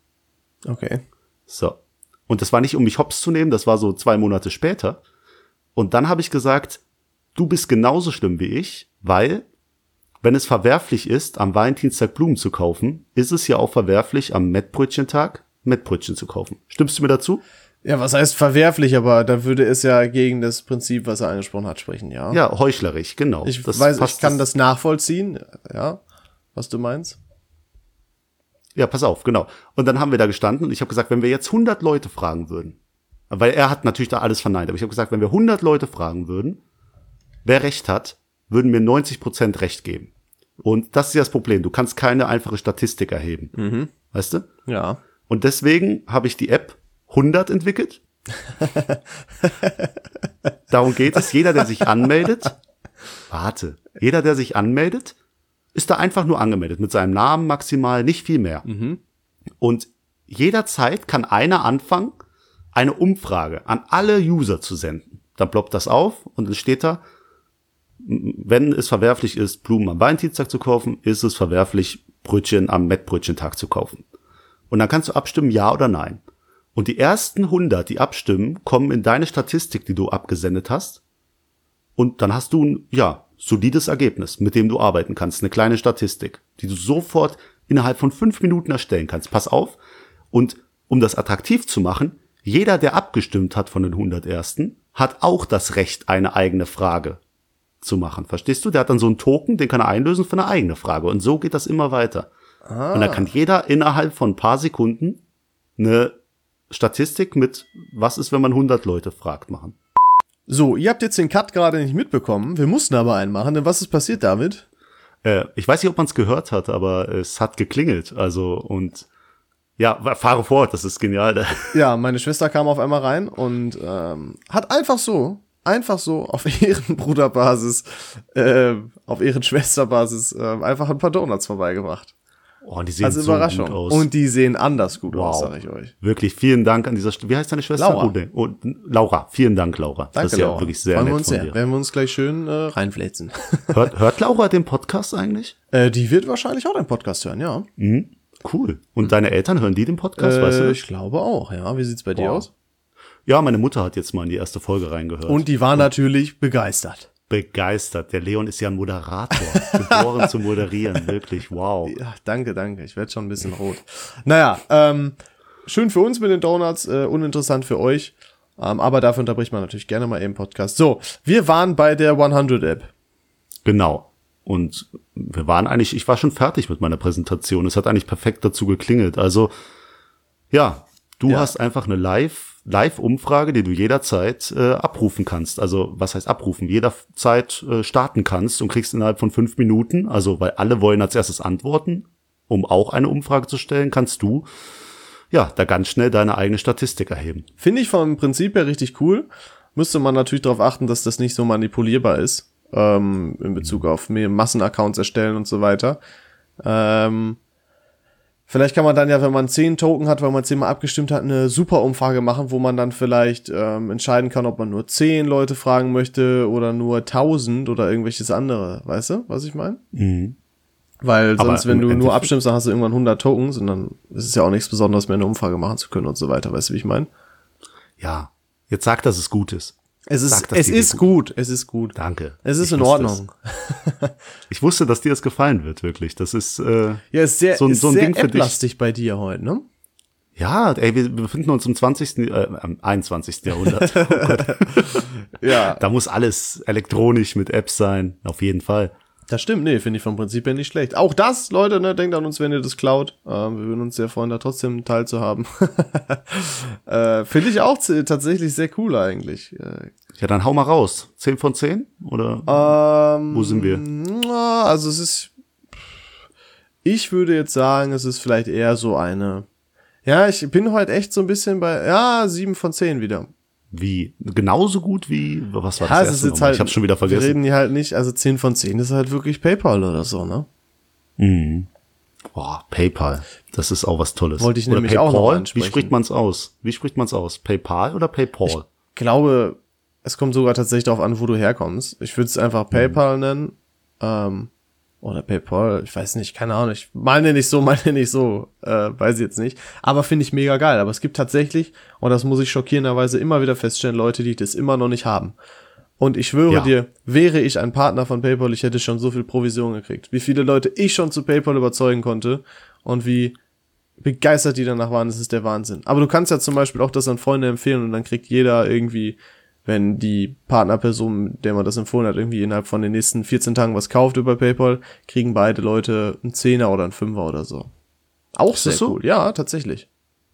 Okay. So. Und das war nicht, um mich hops zu nehmen, das war so zwei Monate später. Und dann habe ich gesagt, du bist genauso schlimm wie ich, weil, wenn es verwerflich ist, am Valentinstag Blumen zu kaufen, ist es ja auch verwerflich, am Mettbrötchentag Mettbrötchen zu kaufen. Stimmst du mir dazu? Ja, was heißt verwerflich, aber da würde es ja gegen das Prinzip, was er angesprochen hat, sprechen, ja. Ja, heuchlerisch, genau. Ich das weiß, ich kann das, das nachvollziehen, ja, was du meinst. Ja, pass auf, genau. Und dann haben wir da gestanden und ich habe gesagt, wenn wir jetzt hundert Leute fragen würden, weil er hat natürlich da alles verneint. Aber ich habe gesagt, wenn wir hundert Leute fragen würden, wer recht hat, würden mir neunzig Prozent recht geben. Und das ist ja das Problem. Du kannst keine einfache Statistik erheben. Mhm. Weißt du? Ja. Und deswegen habe ich die App hundert entwickelt. Darum geht es. Jeder, der sich anmeldet, warte, jeder, der sich anmeldet, ist da einfach nur angemeldet. Mit seinem Namen maximal, nicht viel mehr. Mhm. Und jederzeit kann einer anfangen, eine Umfrage an alle User zu senden. Dann ploppt das auf und dann steht da, wenn es verwerflich ist, Blumen am Valentinstag zu kaufen, ist es verwerflich, Brötchen am Mettbrötchentag zu kaufen. Und dann kannst du abstimmen, ja oder nein. Und die ersten hundert, die abstimmen, kommen in deine Statistik, die du abgesendet hast. Und dann hast du ein, ja, solides Ergebnis, mit dem du arbeiten kannst. Eine kleine Statistik, die du sofort innerhalb von fünf Minuten erstellen kannst. Pass auf. Und um das attraktiv zu machen, jeder, der abgestimmt hat von den hundert Ersten, hat auch das Recht, eine eigene Frage zu machen. Verstehst du? Der hat dann so einen Token, den kann er einlösen für eine eigene Frage. Und so geht das immer weiter. Ah. Und dann kann jeder innerhalb von ein paar Sekunden eine Statistik mit, was ist, wenn man hundert Leute fragt, machen. So, ihr habt jetzt den Cut gerade nicht mitbekommen. Wir mussten aber einen machen. Denn was ist passiert, David? Äh, ich weiß nicht, ob man es gehört hat, aber es hat geklingelt. Also, und ja, fahre fort, das ist genial. Ja, meine Schwester kam auf einmal rein und ähm, hat einfach so, einfach so auf Ehrenbruderbasis, äh, auf Ehrenschwesterbasis äh, einfach ein paar Donuts vorbeigebracht. Oh, und die sehen also so Überraschung. gut aus. Und die sehen anders gut wow. aus, sag ich euch. Wirklich, vielen Dank an dieser Stelle. Wie heißt deine Schwester? Laura. Oh, nee. oh, Laura, vielen Dank, Laura. Danke, das ist ja Laura. wirklich sehr Freuen nett wir uns von sehr. dir. Werden wir uns gleich schön äh, reinfläzen. Hört, hört Laura den Podcast eigentlich? Äh, die wird wahrscheinlich auch den Podcast hören, ja. Mhm. Cool. Und deine Eltern hören die den Podcast, Äh, weißt du? ich glaube auch, ja. Wie sieht's bei dir Wow. aus? Ja, meine Mutter hat jetzt mal in die erste Folge reingehört. Und die war natürlich begeistert. Begeistert. Der Leon ist ja ein Moderator. Geboren zu moderieren. Wirklich, wow. Ja, danke, danke. Ich werde schon ein bisschen rot. Naja, ähm, schön für uns mit den Donuts, äh, uninteressant für euch. Ähm, aber dafür unterbricht man natürlich gerne mal eben Podcast. So, wir waren bei der hundert App. Genau. Und wir waren eigentlich, ich war schon fertig mit meiner Präsentation. Es hat eigentlich perfekt dazu geklingelt. Also, ja, du Ja. hast einfach eine Live, Live-Umfrage, die du jederzeit äh, abrufen kannst. Also, was heißt abrufen? Jederzeit äh, starten kannst und kriegst innerhalb von fünf Minuten, also, weil alle wollen als erstes antworten, um auch eine Umfrage zu stellen, kannst du, ja, da ganz schnell deine eigene Statistik erheben. Finde ich vom Prinzip her richtig cool. Müsste man natürlich darauf achten, dass das nicht so manipulierbar ist. Ähm, in Bezug auf mehr Massenaccounts erstellen und so weiter. Ähm, vielleicht kann man dann ja, wenn man zehn Token hat, weil man zehnmal abgestimmt hat, eine super Umfrage machen, wo man dann vielleicht ähm, entscheiden kann, ob man nur zehn Leute fragen möchte oder nur tausend oder irgendwelches andere. Weißt du, was ich meine? Mhm. Weil sonst, Aber wenn du im nur Endeffekt- abstimmst, dann hast du irgendwann hundert Tokens und dann ist es ja auch nichts Besonderes mehr, eine Umfrage machen zu können und so weiter. Weißt du, wie ich meine? Ja, jetzt sag, dass es gut ist. Es ist, Sag, dass es dir die ist gut, es ist gut. Danke. Es ist Ich in wusste Ordnung. es. Ich wusste, dass dir das gefallen wird, wirklich. Das ist, äh, Ja, ist sehr, So ein- ist so ein sehr Ding für dich. App-lastig bei dir heute, ne? ja, ey, wir befinden uns im zwanzigsten Äh, am einundzwanzigsten Jahrhundert. Oh Gott. Ja. Da muss alles elektronisch mit Apps sein, auf jeden Fall. Das stimmt, nee, finde ich vom Prinzip her nicht schlecht. Auch das, Leute, ne, denkt an uns, wenn ihr das klaut. Ähm, wir würden uns sehr freuen, da trotzdem einen Teil zu haben. äh, finde ich auch z- tatsächlich sehr cool eigentlich. Äh, Ja, dann hau mal raus. zehn von zehn? Oder ähm, wo sind wir? na, Also es ist, ich würde jetzt sagen, es ist vielleicht eher so eine, ja, ich bin heute echt so ein bisschen bei, ja, sieben von zehn wieder. Wie? Genauso gut wie, was war Ja, das es ist erste jetzt nochmal? halt, Ich hab's schon wieder wir vergessen. reden hier halt nicht, also zehn von zehn ist halt wirklich PayPal oder so, ne? Mhm. Boah, PayPal. Das ist auch was Tolles. Wollte ich oder nämlich PayPal? auch noch Wie ansprechen. spricht man's aus? Wie spricht man's aus? PayPal oder PayPal? Ich glaube, es kommt sogar tatsächlich darauf an, wo du herkommst. Ich würde es einfach PayPal nennen. Ähm, oder PayPal, ich weiß nicht, keine Ahnung. Ich meine nicht so, meine nicht so, äh, weiß ich jetzt nicht. Aber finde ich mega geil. Aber es gibt tatsächlich, und das muss ich schockierenderweise immer wieder feststellen, Leute, die das immer noch nicht haben. Und ich schwöre Ja. dir, wäre ich ein Partner von PayPal, ich hätte schon so viel Provision gekriegt. Wie viele Leute ich schon zu PayPal überzeugen konnte und wie begeistert die danach waren, das ist der Wahnsinn. Aber du kannst ja zum Beispiel auch das an Freunde empfehlen und dann kriegt jeder irgendwie, wenn die Partnerperson, der man das empfohlen hat, irgendwie innerhalb von den nächsten vierzehn Tagen was kauft über PayPal, kriegen beide Leute einen Zehner oder einen Fünfer oder so. Auch Ist sehr das so? cool. Ja, tatsächlich.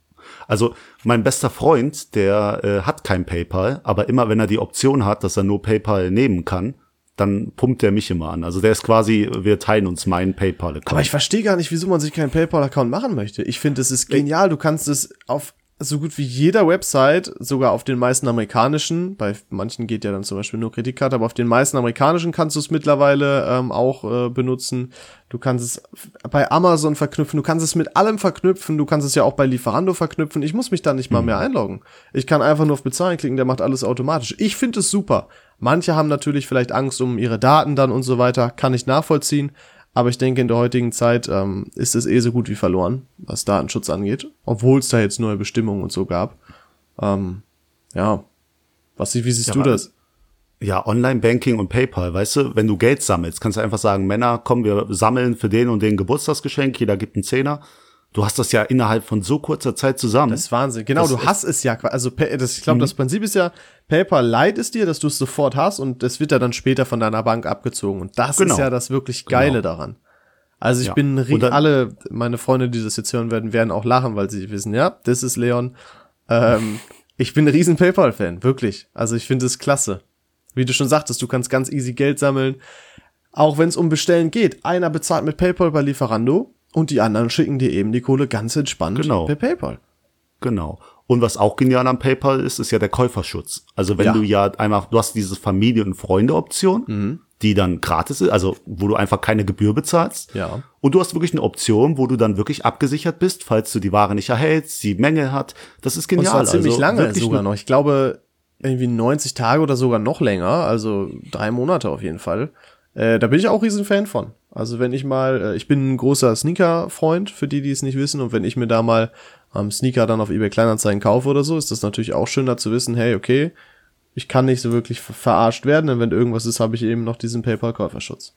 Also mein bester Freund, der äh, hat kein PayPal, aber immer wenn er die Option hat, dass er nur PayPal nehmen kann, dann pumpt er mich immer an. Also der ist quasi, wir teilen uns meinen PayPal-Account. Aber ich verstehe gar nicht, wieso man sich keinen PayPal-Account machen möchte. Ich finde, es ist genial. Du kannst es auf so gut wie jeder Website, sogar auf den meisten amerikanischen, bei manchen geht ja dann zum Beispiel nur Kreditkarte, aber auf den meisten amerikanischen kannst du es mittlerweile ähm, auch äh, benutzen. Du kannst es bei Amazon verknüpfen, du kannst es mit allem verknüpfen, du kannst es ja auch bei Lieferando verknüpfen. Ich muss mich da nicht mal mehr einloggen. Ich kann einfach nur auf Bezahlen klicken, der macht alles automatisch. Ich finde es super. Manche haben natürlich vielleicht Angst um ihre Daten dann und so weiter, kann ich nachvollziehen. Aber ich denke, in der heutigen Zeit ähm, ist es eh so gut wie verloren, was Datenschutz angeht. Obwohl es da jetzt neue Bestimmungen und so gab. Ähm, ja, was, wie siehst ja, du das? Ja, Online-Banking und PayPal, weißt du, wenn du Geld sammelst, kannst du einfach sagen, Männer, komm, wir sammeln für den und den Geburtstagsgeschenk, jeder gibt einen Zehner. Du hast das ja innerhalb von so kurzer Zeit zusammen. Das ist Wahnsinn. Genau, das du hast es ja. Also das, ich glaube, mhm. das Prinzip ist ja, PayPal leiht es dir, dass du es sofort hast und das wird ja dann später von deiner Bank abgezogen. Und das genau. ist ja das wirklich Geile genau. daran. Also ich ja. bin, dann, alle meine Freunde, die das jetzt hören werden, werden auch lachen, weil sie wissen, ja, das ist Leon. Ähm, ich bin ein riesen PayPal-Fan, wirklich. Also ich finde es klasse. Wie du schon sagtest, du kannst ganz easy Geld sammeln. Auch wenn es um Bestellen geht. Einer bezahlt mit PayPal bei Lieferando. Und die anderen schicken dir eben die Kohle ganz entspannt genau. per PayPal. Genau. Und was auch genial am PayPal ist, ist ja der Käuferschutz. Also wenn ja. du ja einmal, du hast diese Familie- und Freunde-Option, mhm. die dann gratis ist, also wo du einfach keine Gebühr bezahlst. Ja. Und du hast wirklich eine Option, wo du dann wirklich abgesichert bist, falls du die Ware nicht erhältst, die Menge hat. Das ist genial. Und zwar ziemlich also lange sogar noch. Ich glaube, irgendwie neunzig Tage oder sogar noch länger. Also drei Monate auf jeden Fall. Äh, da bin ich auch riesen Fan von. Also wenn ich mal, äh, ich bin ein großer Sneaker-Freund, für die, die es nicht wissen, und wenn ich mir da mal ähm, Sneaker dann auf eBay Kleinanzeigen kaufe oder so, ist das natürlich auch schöner zu wissen, hey, okay, ich kann nicht so wirklich ver- verarscht werden, denn wenn irgendwas ist, habe ich eben noch diesen PayPal-Käuferschutz.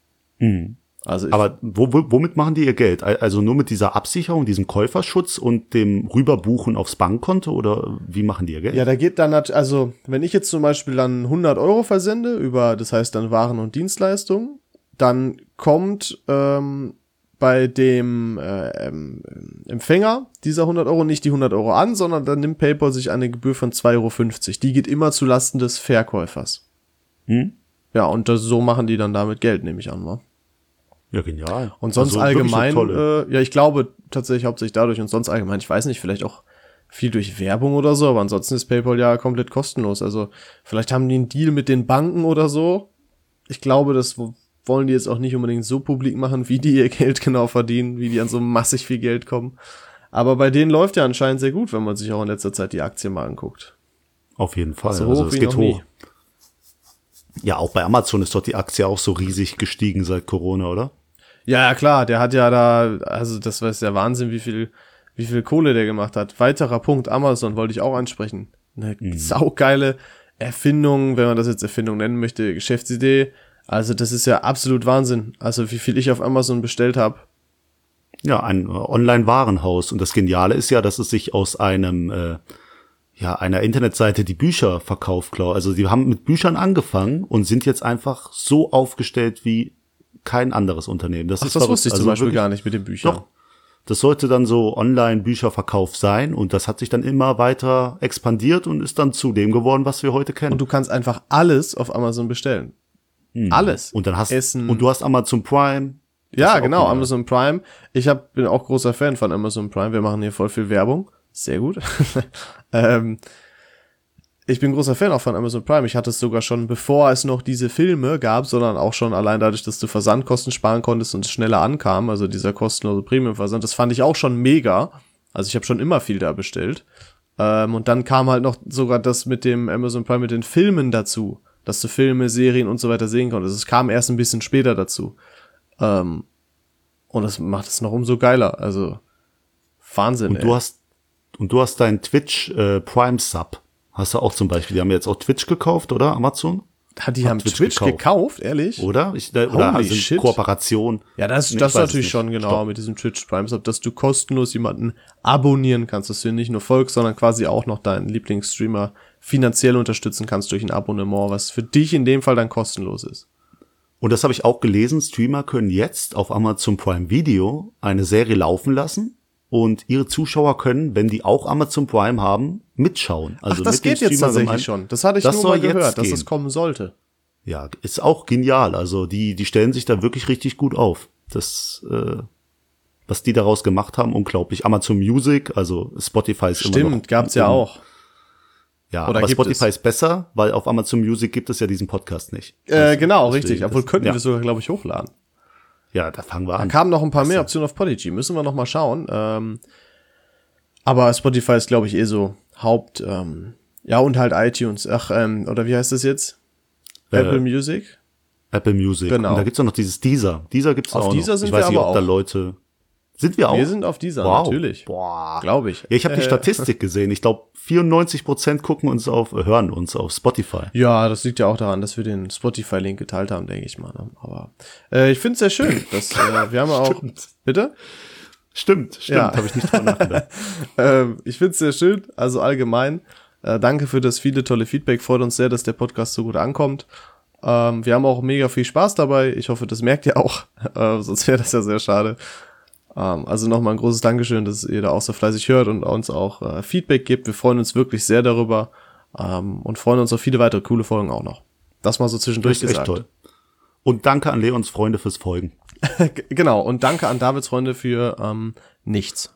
Mhm. Also aber wo, wo, womit machen die ihr Geld? Also nur mit dieser Absicherung, diesem Käuferschutz und dem Rüberbuchen aufs Bankkonto oder wie machen die ihr Geld? Ja, da geht dann, also wenn ich jetzt zum Beispiel dann hundert Euro versende über, das heißt dann Waren und Dienstleistungen, dann kommt ähm, bei dem äh, ähm, Empfänger dieser hundert Euro nicht die hundert Euro an, sondern dann nimmt PayPal sich eine Gebühr von zwei Euro fünfzig. Die geht immer zulasten des Verkäufers. Hm? Ja, und das, so machen die dann damit Geld, nehme ich an, wa? Ja, genial. Und sonst also allgemein, äh, ja, ich glaube tatsächlich hauptsächlich dadurch und sonst allgemein, ich weiß nicht, vielleicht auch viel durch Werbung oder so, aber ansonsten ist PayPal ja komplett kostenlos. Also vielleicht haben die einen Deal mit den Banken oder so. Ich glaube, das wollen die jetzt auch nicht unbedingt so publik machen, wie die ihr Geld genau verdienen, wie die an so massig viel Geld kommen. Aber bei denen läuft ja anscheinend sehr gut, wenn man sich auch in letzter Zeit die Aktien mal anguckt. Auf jeden Fall. So also hoch es wie geht noch hoch. nie. Ja, auch bei Amazon ist doch die Aktie auch so riesig gestiegen seit Corona, oder? Ja, ja, klar, der hat ja da, also das war der Wahnsinn, wie viel, wie viel Kohle der gemacht hat. Weiterer Punkt, Amazon wollte ich auch ansprechen. Eine mhm. saugeile Erfindung, wenn man das jetzt Erfindung nennen möchte, Geschäftsidee. Also das ist ja absolut Wahnsinn. Also wie viel ich auf Amazon bestellt habe. Ja, ein Online-Warenhaus. Und das Geniale ist ja, dass es sich aus einem äh, ja einer Internetseite die Bücher verkauft, klar. Also die haben mit Büchern angefangen und sind jetzt einfach so aufgestellt wie kein anderes Unternehmen. Das Ach, ist das verrückt. wusste ich also zum Beispiel wirklich, gar nicht mit den Büchern. Doch, das sollte dann so Online-Bücherverkauf sein und das hat sich dann immer weiter expandiert und ist dann zu dem geworden, was wir heute kennen. Und du kannst einfach alles auf Amazon bestellen. Hm. Alles. Und dann hast Essen. Und du hast Amazon Prime. Ja, genau, cool. Amazon Prime. Ich hab, bin auch großer Fan von Amazon Prime. Wir machen hier voll viel Werbung. Sehr gut. ähm, ich bin großer Fan auch von Amazon Prime. Ich hatte es sogar schon, bevor es noch diese Filme gab, sondern auch schon allein dadurch, dass du Versandkosten sparen konntest und es schneller ankam. Also dieser kostenlose Premium-Versand. Das fand ich auch schon mega. Also ich habe schon immer viel da bestellt. Ähm, und dann kam halt noch sogar das mit dem Amazon Prime mit den Filmen dazu. Dass du Filme, Serien und so weiter sehen konntest. Es kam erst ein bisschen später dazu. Ähm, und das macht es noch umso geiler. Also Wahnsinn. Und du ey. hast und du hast deinen Twitch äh, Prime Sub. Hast du auch zum Beispiel. Die haben jetzt auch Twitch gekauft, oder? Amazon? Hat die Hat haben Twitch, Twitch gekauft. gekauft, ehrlich? Oder? Ich, da, oder also shit. Kooperation. Ja, das, das natürlich schon genau Stopp. Mit diesem Twitch Prime Sub, dass du kostenlos jemanden abonnieren kannst, dass du nicht nur folgst, sondern quasi auch noch deinen Lieblingsstreamer finanziell unterstützen kannst durch ein Abonnement, was für dich in dem Fall dann kostenlos ist. Und das habe ich auch gelesen, Streamer können jetzt auf Amazon Prime Video eine Serie laufen lassen und ihre Zuschauer können, wenn die auch Amazon Prime haben, mitschauen. Also Ach, das mit den geht jetzt Streamern tatsächlich gemein- schon. Das hatte ich Das nur soll mal gehört, jetzt dass gehen. das kommen sollte. Ja, ist auch genial. Also die, die stellen sich da wirklich richtig gut auf. Das, äh, was die daraus gemacht haben, unglaublich. Amazon Music, also Spotify ist immer noch. Stimmt, gab's ja im- auch. Ja, Oder aber gibt Spotify es? ist besser, weil auf Amazon Music gibt es ja diesen Podcast nicht. Äh, genau, deswegen, richtig. Obwohl das- könnten ja. wir sogar, glaube ich, hochladen. Ja, da fangen wir Da an. kamen noch ein paar mehr Optionen auf Podigy. Müssen wir noch mal schauen. Ähm, aber Spotify ist, glaube ich, eh so Haupt, ähm, ja, und halt iTunes. Ach, ähm, oder wie heißt das jetzt? Äh, Apple Music? Apple Music. Genau. Und da gibt's auch noch dieses Deezer. Deezer gibt's Auf auch Deezer noch. sind ich weiß wir nicht, aber ob da auch. Leute. Sind wir auch? Wir sind auf dieser, Wow. natürlich. Boah. Glaube ich. Ja, ich habe die Statistik gesehen. Ich glaube, vierundneunzig Prozent gucken uns auf, äh, hören uns auf Spotify. Ja, das liegt ja auch daran, dass wir den Spotify-Link geteilt haben, denke ich mal. Ne? Aber äh, ich finde es sehr schön, dass äh, wir haben ja auch. Stimmt. Bitte? Stimmt, stimmt. Ja. Habe ich nicht drüber nachgedacht. Ähm, ich finde es sehr schön, also allgemein. Äh, danke für das viele tolle Feedback. Freut uns sehr, dass der Podcast so gut ankommt. Ähm, wir haben auch mega viel Spaß dabei. Ich hoffe, das merkt ihr auch. Äh, sonst wäre das ja sehr schade. Ähm, also nochmal ein großes Dankeschön, dass ihr da auch so fleißig hört und uns auch äh, Feedback gibt. Wir freuen uns wirklich sehr darüber ähm, und freuen uns auf viele weitere coole Folgen auch noch. Das mal so Das zwischendurch ist echt gesagt. toll. Und danke an Leons Freunde fürs Folgen. G- Genau, und danke an Davids Freunde für ähm, nichts.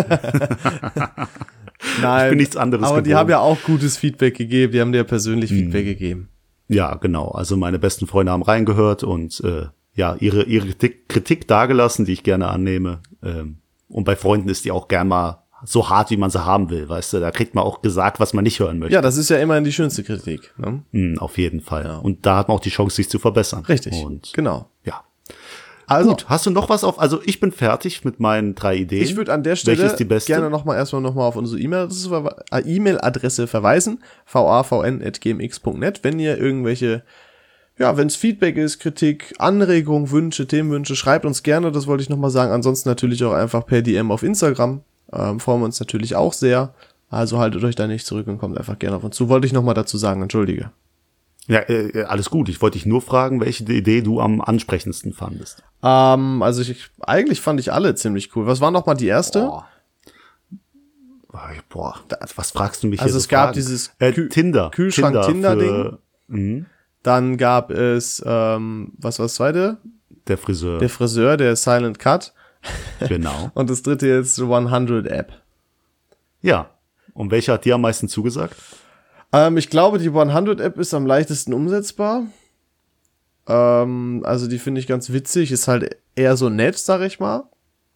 Nein, Ich bin nichts anderes aber die gewohnt. haben ja auch gutes Feedback gegeben, die haben dir persönlich Hm. Feedback gegeben. Ja, genau. Also meine besten Freunde haben reingehört und äh, ja, ihre, ihre Kritik, Kritik dargelassen, die ich gerne annehme. Ähm, und bei Freunden ist die auch gern mal so hart, wie man sie haben will, weißt du. Da kriegt man auch gesagt, was man nicht hören möchte. Ja, das ist ja immerhin die schönste Kritik. Ne? Hm, auf jeden Fall. Und da hat man auch die Chance, sich zu verbessern. Richtig, Und genau. ja. Also, Gut, hast du noch was auf? Also ich bin fertig mit meinen drei Ideen. ich würde an der Stelle Welche ist die beste? gerne nochmal erstmal nochmal auf unsere E-Mail-Adresse verwe- äh, E-Mail-Adresse verweisen, v a v n at g m x punkt net, wenn ihr irgendwelche, ja, wenn es Feedback ist, Kritik, Anregungen, Wünsche, Themenwünsche, schreibt uns gerne, das wollte ich nochmal sagen. Ansonsten natürlich auch einfach per D M auf Instagram, ähm, freuen wir uns natürlich auch sehr. Also haltet euch da nicht zurück und kommt einfach gerne auf uns zu. Wollte ich nochmal dazu sagen, entschuldige. Ja, äh, alles gut. Ich wollte dich nur fragen, welche Idee du am ansprechendsten fandest. Ähm, also ich, eigentlich fand ich alle ziemlich cool. Was war nochmal die erste? Boah. Boah, da, was fragst du mich Also hier es so gab Fragen? dieses äh, Kü- Tinder. Kühlschrank-Tinder-Ding. für- Mhm. Dann gab es, ähm, was war das zweite? Der Friseur. Der Friseur, der Silent Cut. genau. Und das dritte jetzt hundert App. Ja. Und welcher hat dir am meisten zugesagt? Ähm, ich glaube, die hundert App ist am leichtesten umsetzbar. Ähm, also die finde ich ganz witzig. Ist halt eher so nett, sag ich mal.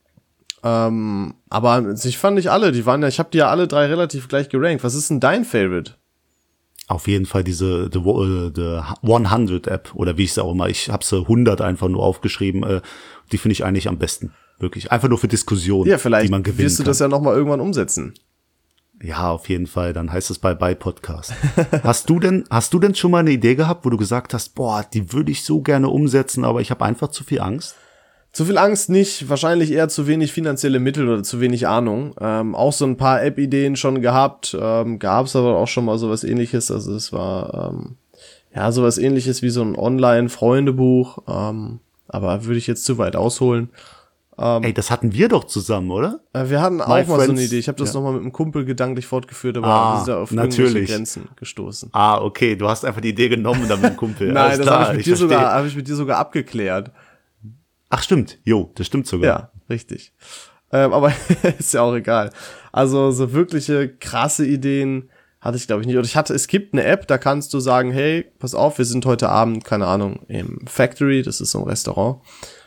Ähm, aber an sich fand ich alle, die waren ja, ich habe die ja alle drei relativ gleich gerankt. Was ist denn dein Favorite? Auf jeden Fall diese the, äh, the hundert App oder wie ich es auch immer, ich habe sie hundert einfach nur aufgeschrieben, äh, die finde ich eigentlich am besten, wirklich. Einfach nur für Diskussionen, Ja, vielleicht die man gewinnen wirst du kann. das ja nochmal irgendwann umsetzen. Ja, auf jeden Fall, dann heißt es Bye Bye Podcast. Hast du denn hast du denn schon mal eine Idee gehabt, wo du gesagt hast, boah, die würde ich so gerne umsetzen, aber ich habe einfach zu viel Angst? Zu viel Angst nicht, wahrscheinlich eher zu wenig finanzielle Mittel oder zu wenig Ahnung. Ähm, auch so ein paar App-Ideen schon gehabt, ähm, gab es aber auch schon mal sowas ähnliches. Also es war ähm, ja sowas ähnliches wie so ein Online-Freundebuch, ähm, aber würde ich jetzt zu weit ausholen. Ey, das hatten wir doch zusammen, oder? Äh, wir hatten auch My mal so eine friends, Idee. Ich habe das ja. nochmal mit einem Kumpel gedanklich fortgeführt, aber Ah, wir sind da auf irgendwelche natürlich. Grenzen gestoßen. Ah, okay, du hast einfach die Idee genommen dann mit dem Kumpel. Nein, Alles das klar, habe ich, mit ich dir verstehe. sogar, hab ich mit dir sogar abgeklärt. Ach, stimmt. Jo, das stimmt sogar. Ja, richtig. Ähm, aber ist ja auch egal. Also so wirkliche krasse Ideen hatte ich, glaube ich, nicht. Und ich hatte, es gibt eine App, da kannst du sagen, hey, pass auf, wir sind heute Abend, keine Ahnung, im Factory, das ist so ein Restaurant.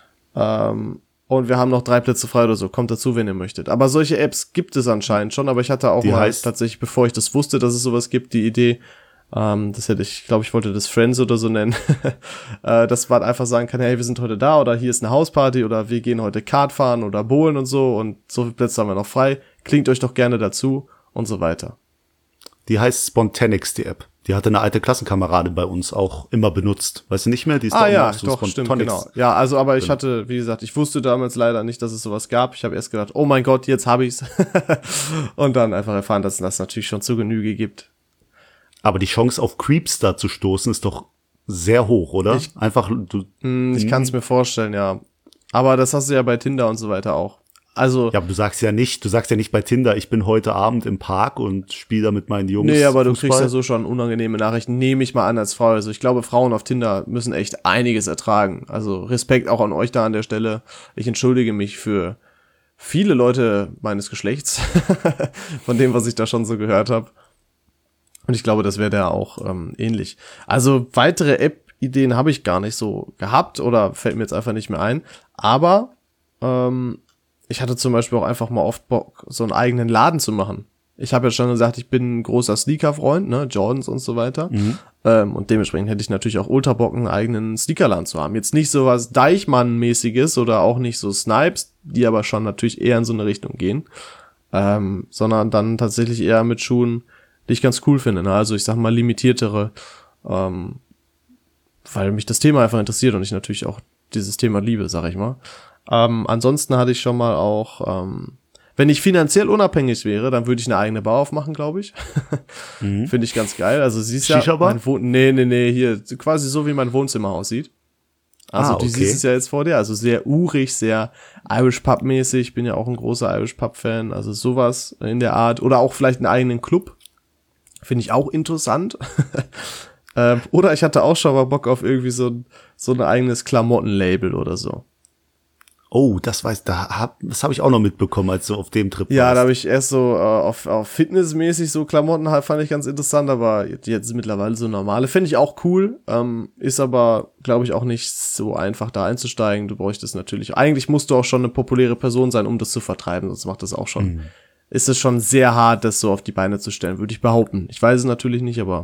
Ähm, und wir haben noch drei Plätze frei oder so. Kommt dazu, wenn ihr möchtet. Aber solche Apps gibt es anscheinend schon. Aber ich hatte auch Die mal heißt- tatsächlich, bevor ich das wusste, dass es sowas gibt, die Idee, ähm, das hätte ich, glaube ich, wollte das Friends oder so nennen, äh, dass man einfach sagen kann, hey, wir sind heute da oder hier ist eine Hausparty oder wir gehen heute Kart fahren oder bowlen und so und so viele Plätze haben wir noch frei. Klingt euch doch gerne dazu und so weiter. Die heißt Spontanix, die App. Die hatte eine alte Klassenkameradin bei uns auch immer benutzt. Weißt du nicht mehr? Die ist Ah da ja, immer auf so doch, stimmt, Spontanix. genau. Ja, also, aber ich hatte, wie gesagt, ich wusste damals leider nicht, dass es sowas gab. Ich habe erst gedacht, oh mein Gott, jetzt habe ich's. Und dann einfach erfahren, dass es das natürlich schon zu Genüge gibt. Aber die Chance auf Creeps da zu stoßen ist doch sehr hoch, oder? Ich- Einfach, du, Hm, ich kann es mir vorstellen, ja. Aber das hast du ja bei Tinder und so weiter auch. Also. Ja, aber du sagst ja nicht, du sagst ja nicht bei Tinder, ich bin heute Abend im Park und spiele da mit meinen Jungs. Nee, aber Fußball. Du kriegst ja so schon unangenehme Nachrichten, nehme ich mal an als Frau. Also ich glaube, Frauen auf Tinder müssen echt einiges ertragen. Also Respekt auch an euch da an der Stelle. Ich entschuldige mich für viele Leute meines Geschlechts, von dem, was ich da schon so gehört habe. Und ich glaube, das wäre da auch ähm, ähnlich. Also weitere App-Ideen habe ich gar nicht so gehabt oder fällt mir jetzt einfach nicht mehr ein. Aber ähm, ich hatte zum Beispiel auch einfach mal oft Bock, so einen eigenen Laden zu machen. Ich habe ja schon gesagt, ich bin ein großer Sneaker-Freund, ne, Jordans und so weiter. Mhm. Ähm, und dementsprechend hätte ich natürlich auch ultra Bock, einen eigenen Sneakerladen zu haben. Jetzt nicht so was Deichmann-mäßiges oder auch nicht so Snipes, die aber schon natürlich eher in so eine Richtung gehen. Ähm, sondern dann tatsächlich eher mit Schuhen, die ich ganz cool finde. Ne? Also ich sag mal limitiertere, ähm, weil mich das Thema einfach interessiert und ich natürlich auch dieses Thema liebe, sag ich mal. Ähm, ansonsten hatte ich schon mal auch, ähm, wenn ich finanziell unabhängig wäre, dann würde ich eine eigene Bar aufmachen, glaube ich. mhm. Finde ich ganz geil. Also siehst ja, mein Wohn- nee, nee, nee, hier quasi so wie mein Wohnzimmer aussieht. Also ah, okay. Du siehst es ja jetzt vor dir, also sehr urig, sehr Irish Pub mäßig. Ich bin ja auch ein großer Irish Pub Fan, also sowas in der Art oder auch vielleicht einen eigenen Club. Finde ich auch interessant. ähm, oder ich hatte auch schon mal Bock auf irgendwie so so ein eigenes Klamottenlabel oder so. Oh, das weiß, da hab, das habe ich auch noch mitbekommen, als du auf dem Trip warst. Ja, da habe ich erst so äh, auf, auf Fitnessmäßig so Klamotten halt, fand ich ganz interessant, aber jetzt mittlerweile so normale. Finde ich auch cool, ähm, ist aber, glaube ich, auch nicht so einfach da einzusteigen. Du bräuchtest natürlich, eigentlich musst du auch schon eine populäre Person sein, um das zu vertreiben, sonst macht das auch schon, mhm. ist es schon sehr hart, das so auf die Beine zu stellen, würde ich behaupten. Ich weiß es natürlich nicht, aber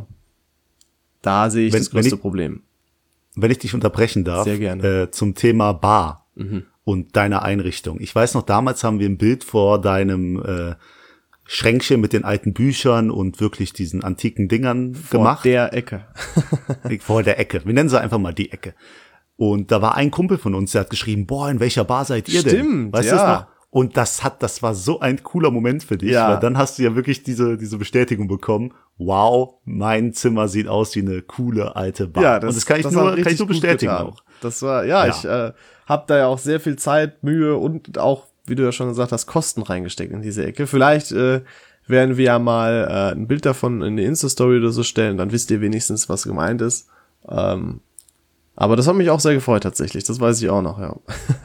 da sehe ich wenn, das größte ich, Problem. Wenn ich dich unterbrechen darf, sehr gerne. Äh, zum Thema Bar. Mhm. Und deine Einrichtung. Ich weiß noch, damals haben wir ein Bild vor deinem äh, Schränkchen mit den alten Büchern und wirklich diesen antiken Dingern vor gemacht. Vor der Ecke. Vor der Ecke. Wir nennen sie einfach mal die Ecke. Und da war ein Kumpel von uns, der hat geschrieben, boah, in welcher Bar seid ihr denn? Stimmt, weißt ja. du das noch? Und das hat, das war so ein cooler Moment für dich, ja. weil dann hast du ja wirklich diese diese Bestätigung bekommen. Wow, mein Zimmer sieht aus wie eine coole alte Bar. Ja, das, und das kann ich das nur, kann ich nur bestätigen auch. Das war, ja, ja. ich äh, habe da ja auch sehr viel Zeit, Mühe und auch, wie du ja schon gesagt hast, Kosten reingesteckt in diese Ecke. Vielleicht äh, werden wir ja mal äh, ein Bild davon in eine Insta-Story oder so stellen, dann wisst ihr wenigstens, was gemeint ist. Ähm, aber das hat mich auch sehr gefreut tatsächlich, das weiß ich auch noch, ja.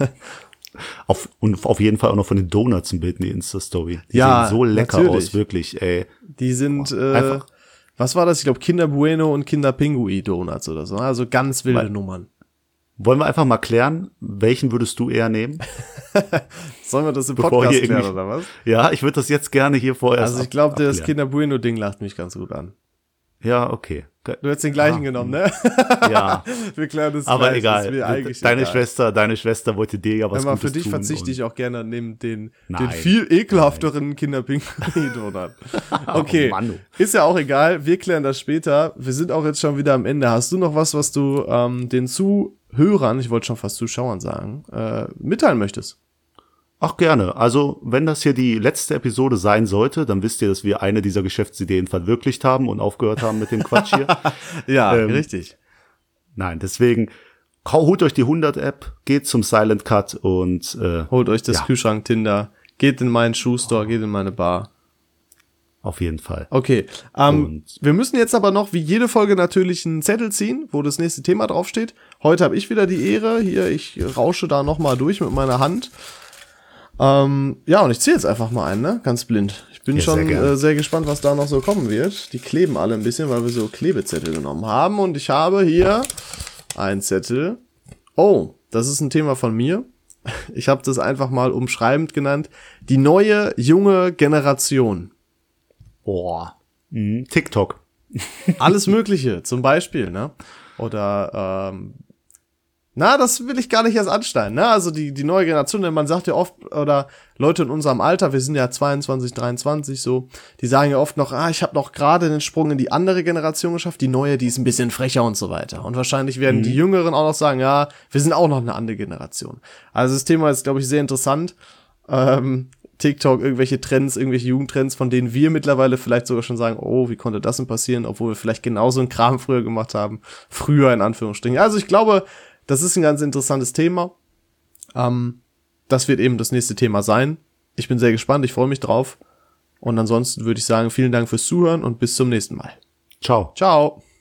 Auf, und auf jeden Fall auch noch von den Donuts ein Bild in die Insta-Story. Die ja, sehen so lecker natürlich. aus, wirklich, ey. Die sind, äh, einfach. Was war das? Ich glaube Kinder Bueno und Kinder Pinguin Donuts oder so. Also ganz wilde Weil, Nummern. Wollen wir einfach mal klären, welchen würdest du eher nehmen? Sollen wir das im Podcast klären oder was? Ja, ich würde das jetzt gerne hier vorher Also ich glaube, das Kinder Bueno Ding lacht mich ganz gut an. Ja, okay. Du hättest den gleichen ah, genommen, ne? Ja. Wir klären das aber gleich. egal. Das deine egal. Schwester, deine Schwester wollte dir ja was Gutes tun. Für dich verzichte ich auch gerne neben den, nein, den viel ekelhafteren Kinderpinguin-Donut. Okay. Oh Mann. Ist ja auch egal. Wir klären das später. Wir sind auch jetzt schon wieder am Ende. Hast du noch was, was du ähm, den Zuhörern, ich wollte schon fast Zuschauern sagen, äh, mitteilen möchtest? Ach, gerne. Also, wenn das hier die letzte Episode sein sollte, dann wisst ihr, dass wir eine dieser Geschäftsideen verwirklicht haben und aufgehört haben mit dem Quatsch hier. Ja, ähm, richtig. Nein, deswegen, holt euch die hundert-App, geht zum Silent Cut und äh, holt euch das ja. Kühlschrank Tinder, geht in meinen Schuhstore, geht in meine Bar. Auf jeden Fall. Okay, ähm, wir müssen jetzt aber noch, wie jede Folge, natürlich einen Zettel ziehen, wo das nächste Thema draufsteht. Heute habe ich wieder die Ehre. Hier, ich rausche da nochmal durch mit meiner Hand. Ähm, ja, und ich ziehe jetzt einfach mal ein, ne? Ganz blind. Ich bin ja, schon sehr, äh, sehr gespannt, was da noch so kommen wird. Die kleben alle ein bisschen, weil wir so Klebezettel genommen haben. Und ich habe hier einen Zettel. Oh, das ist ein Thema von mir. Ich habe das einfach mal umschreibend genannt. Die neue, junge Generation. Boah. Mhm. TikTok. Alles Mögliche, zum Beispiel, ne? Oder, ähm, na, das will ich gar nicht erst anstellen, ne? Also die die neue Generation, denn man sagt ja oft, oder Leute in unserem Alter, wir sind ja zweiundzwanzig, dreiundzwanzig so, die sagen ja oft noch, ah, ich habe noch gerade den Sprung in die andere Generation geschafft, die neue, die ist ein bisschen frecher und so weiter. Und wahrscheinlich werden mhm. die Jüngeren auch noch sagen, ja, wir sind auch noch eine andere Generation. Also das Thema ist, glaube ich, sehr interessant. Ähm, TikTok, irgendwelche Trends, irgendwelche Jugendtrends, von denen wir mittlerweile vielleicht sogar schon sagen, oh, wie konnte das denn passieren, obwohl wir vielleicht genauso einen Kram früher gemacht haben. Früher in Anführungsstrichen. Also ich glaube, das ist ein ganz interessantes Thema. Ähm, das wird eben das nächste Thema sein. Ich bin sehr gespannt, ich freue mich drauf. Und ansonsten würde ich sagen, vielen Dank fürs Zuhören und bis zum nächsten Mal. Ciao. Ciao.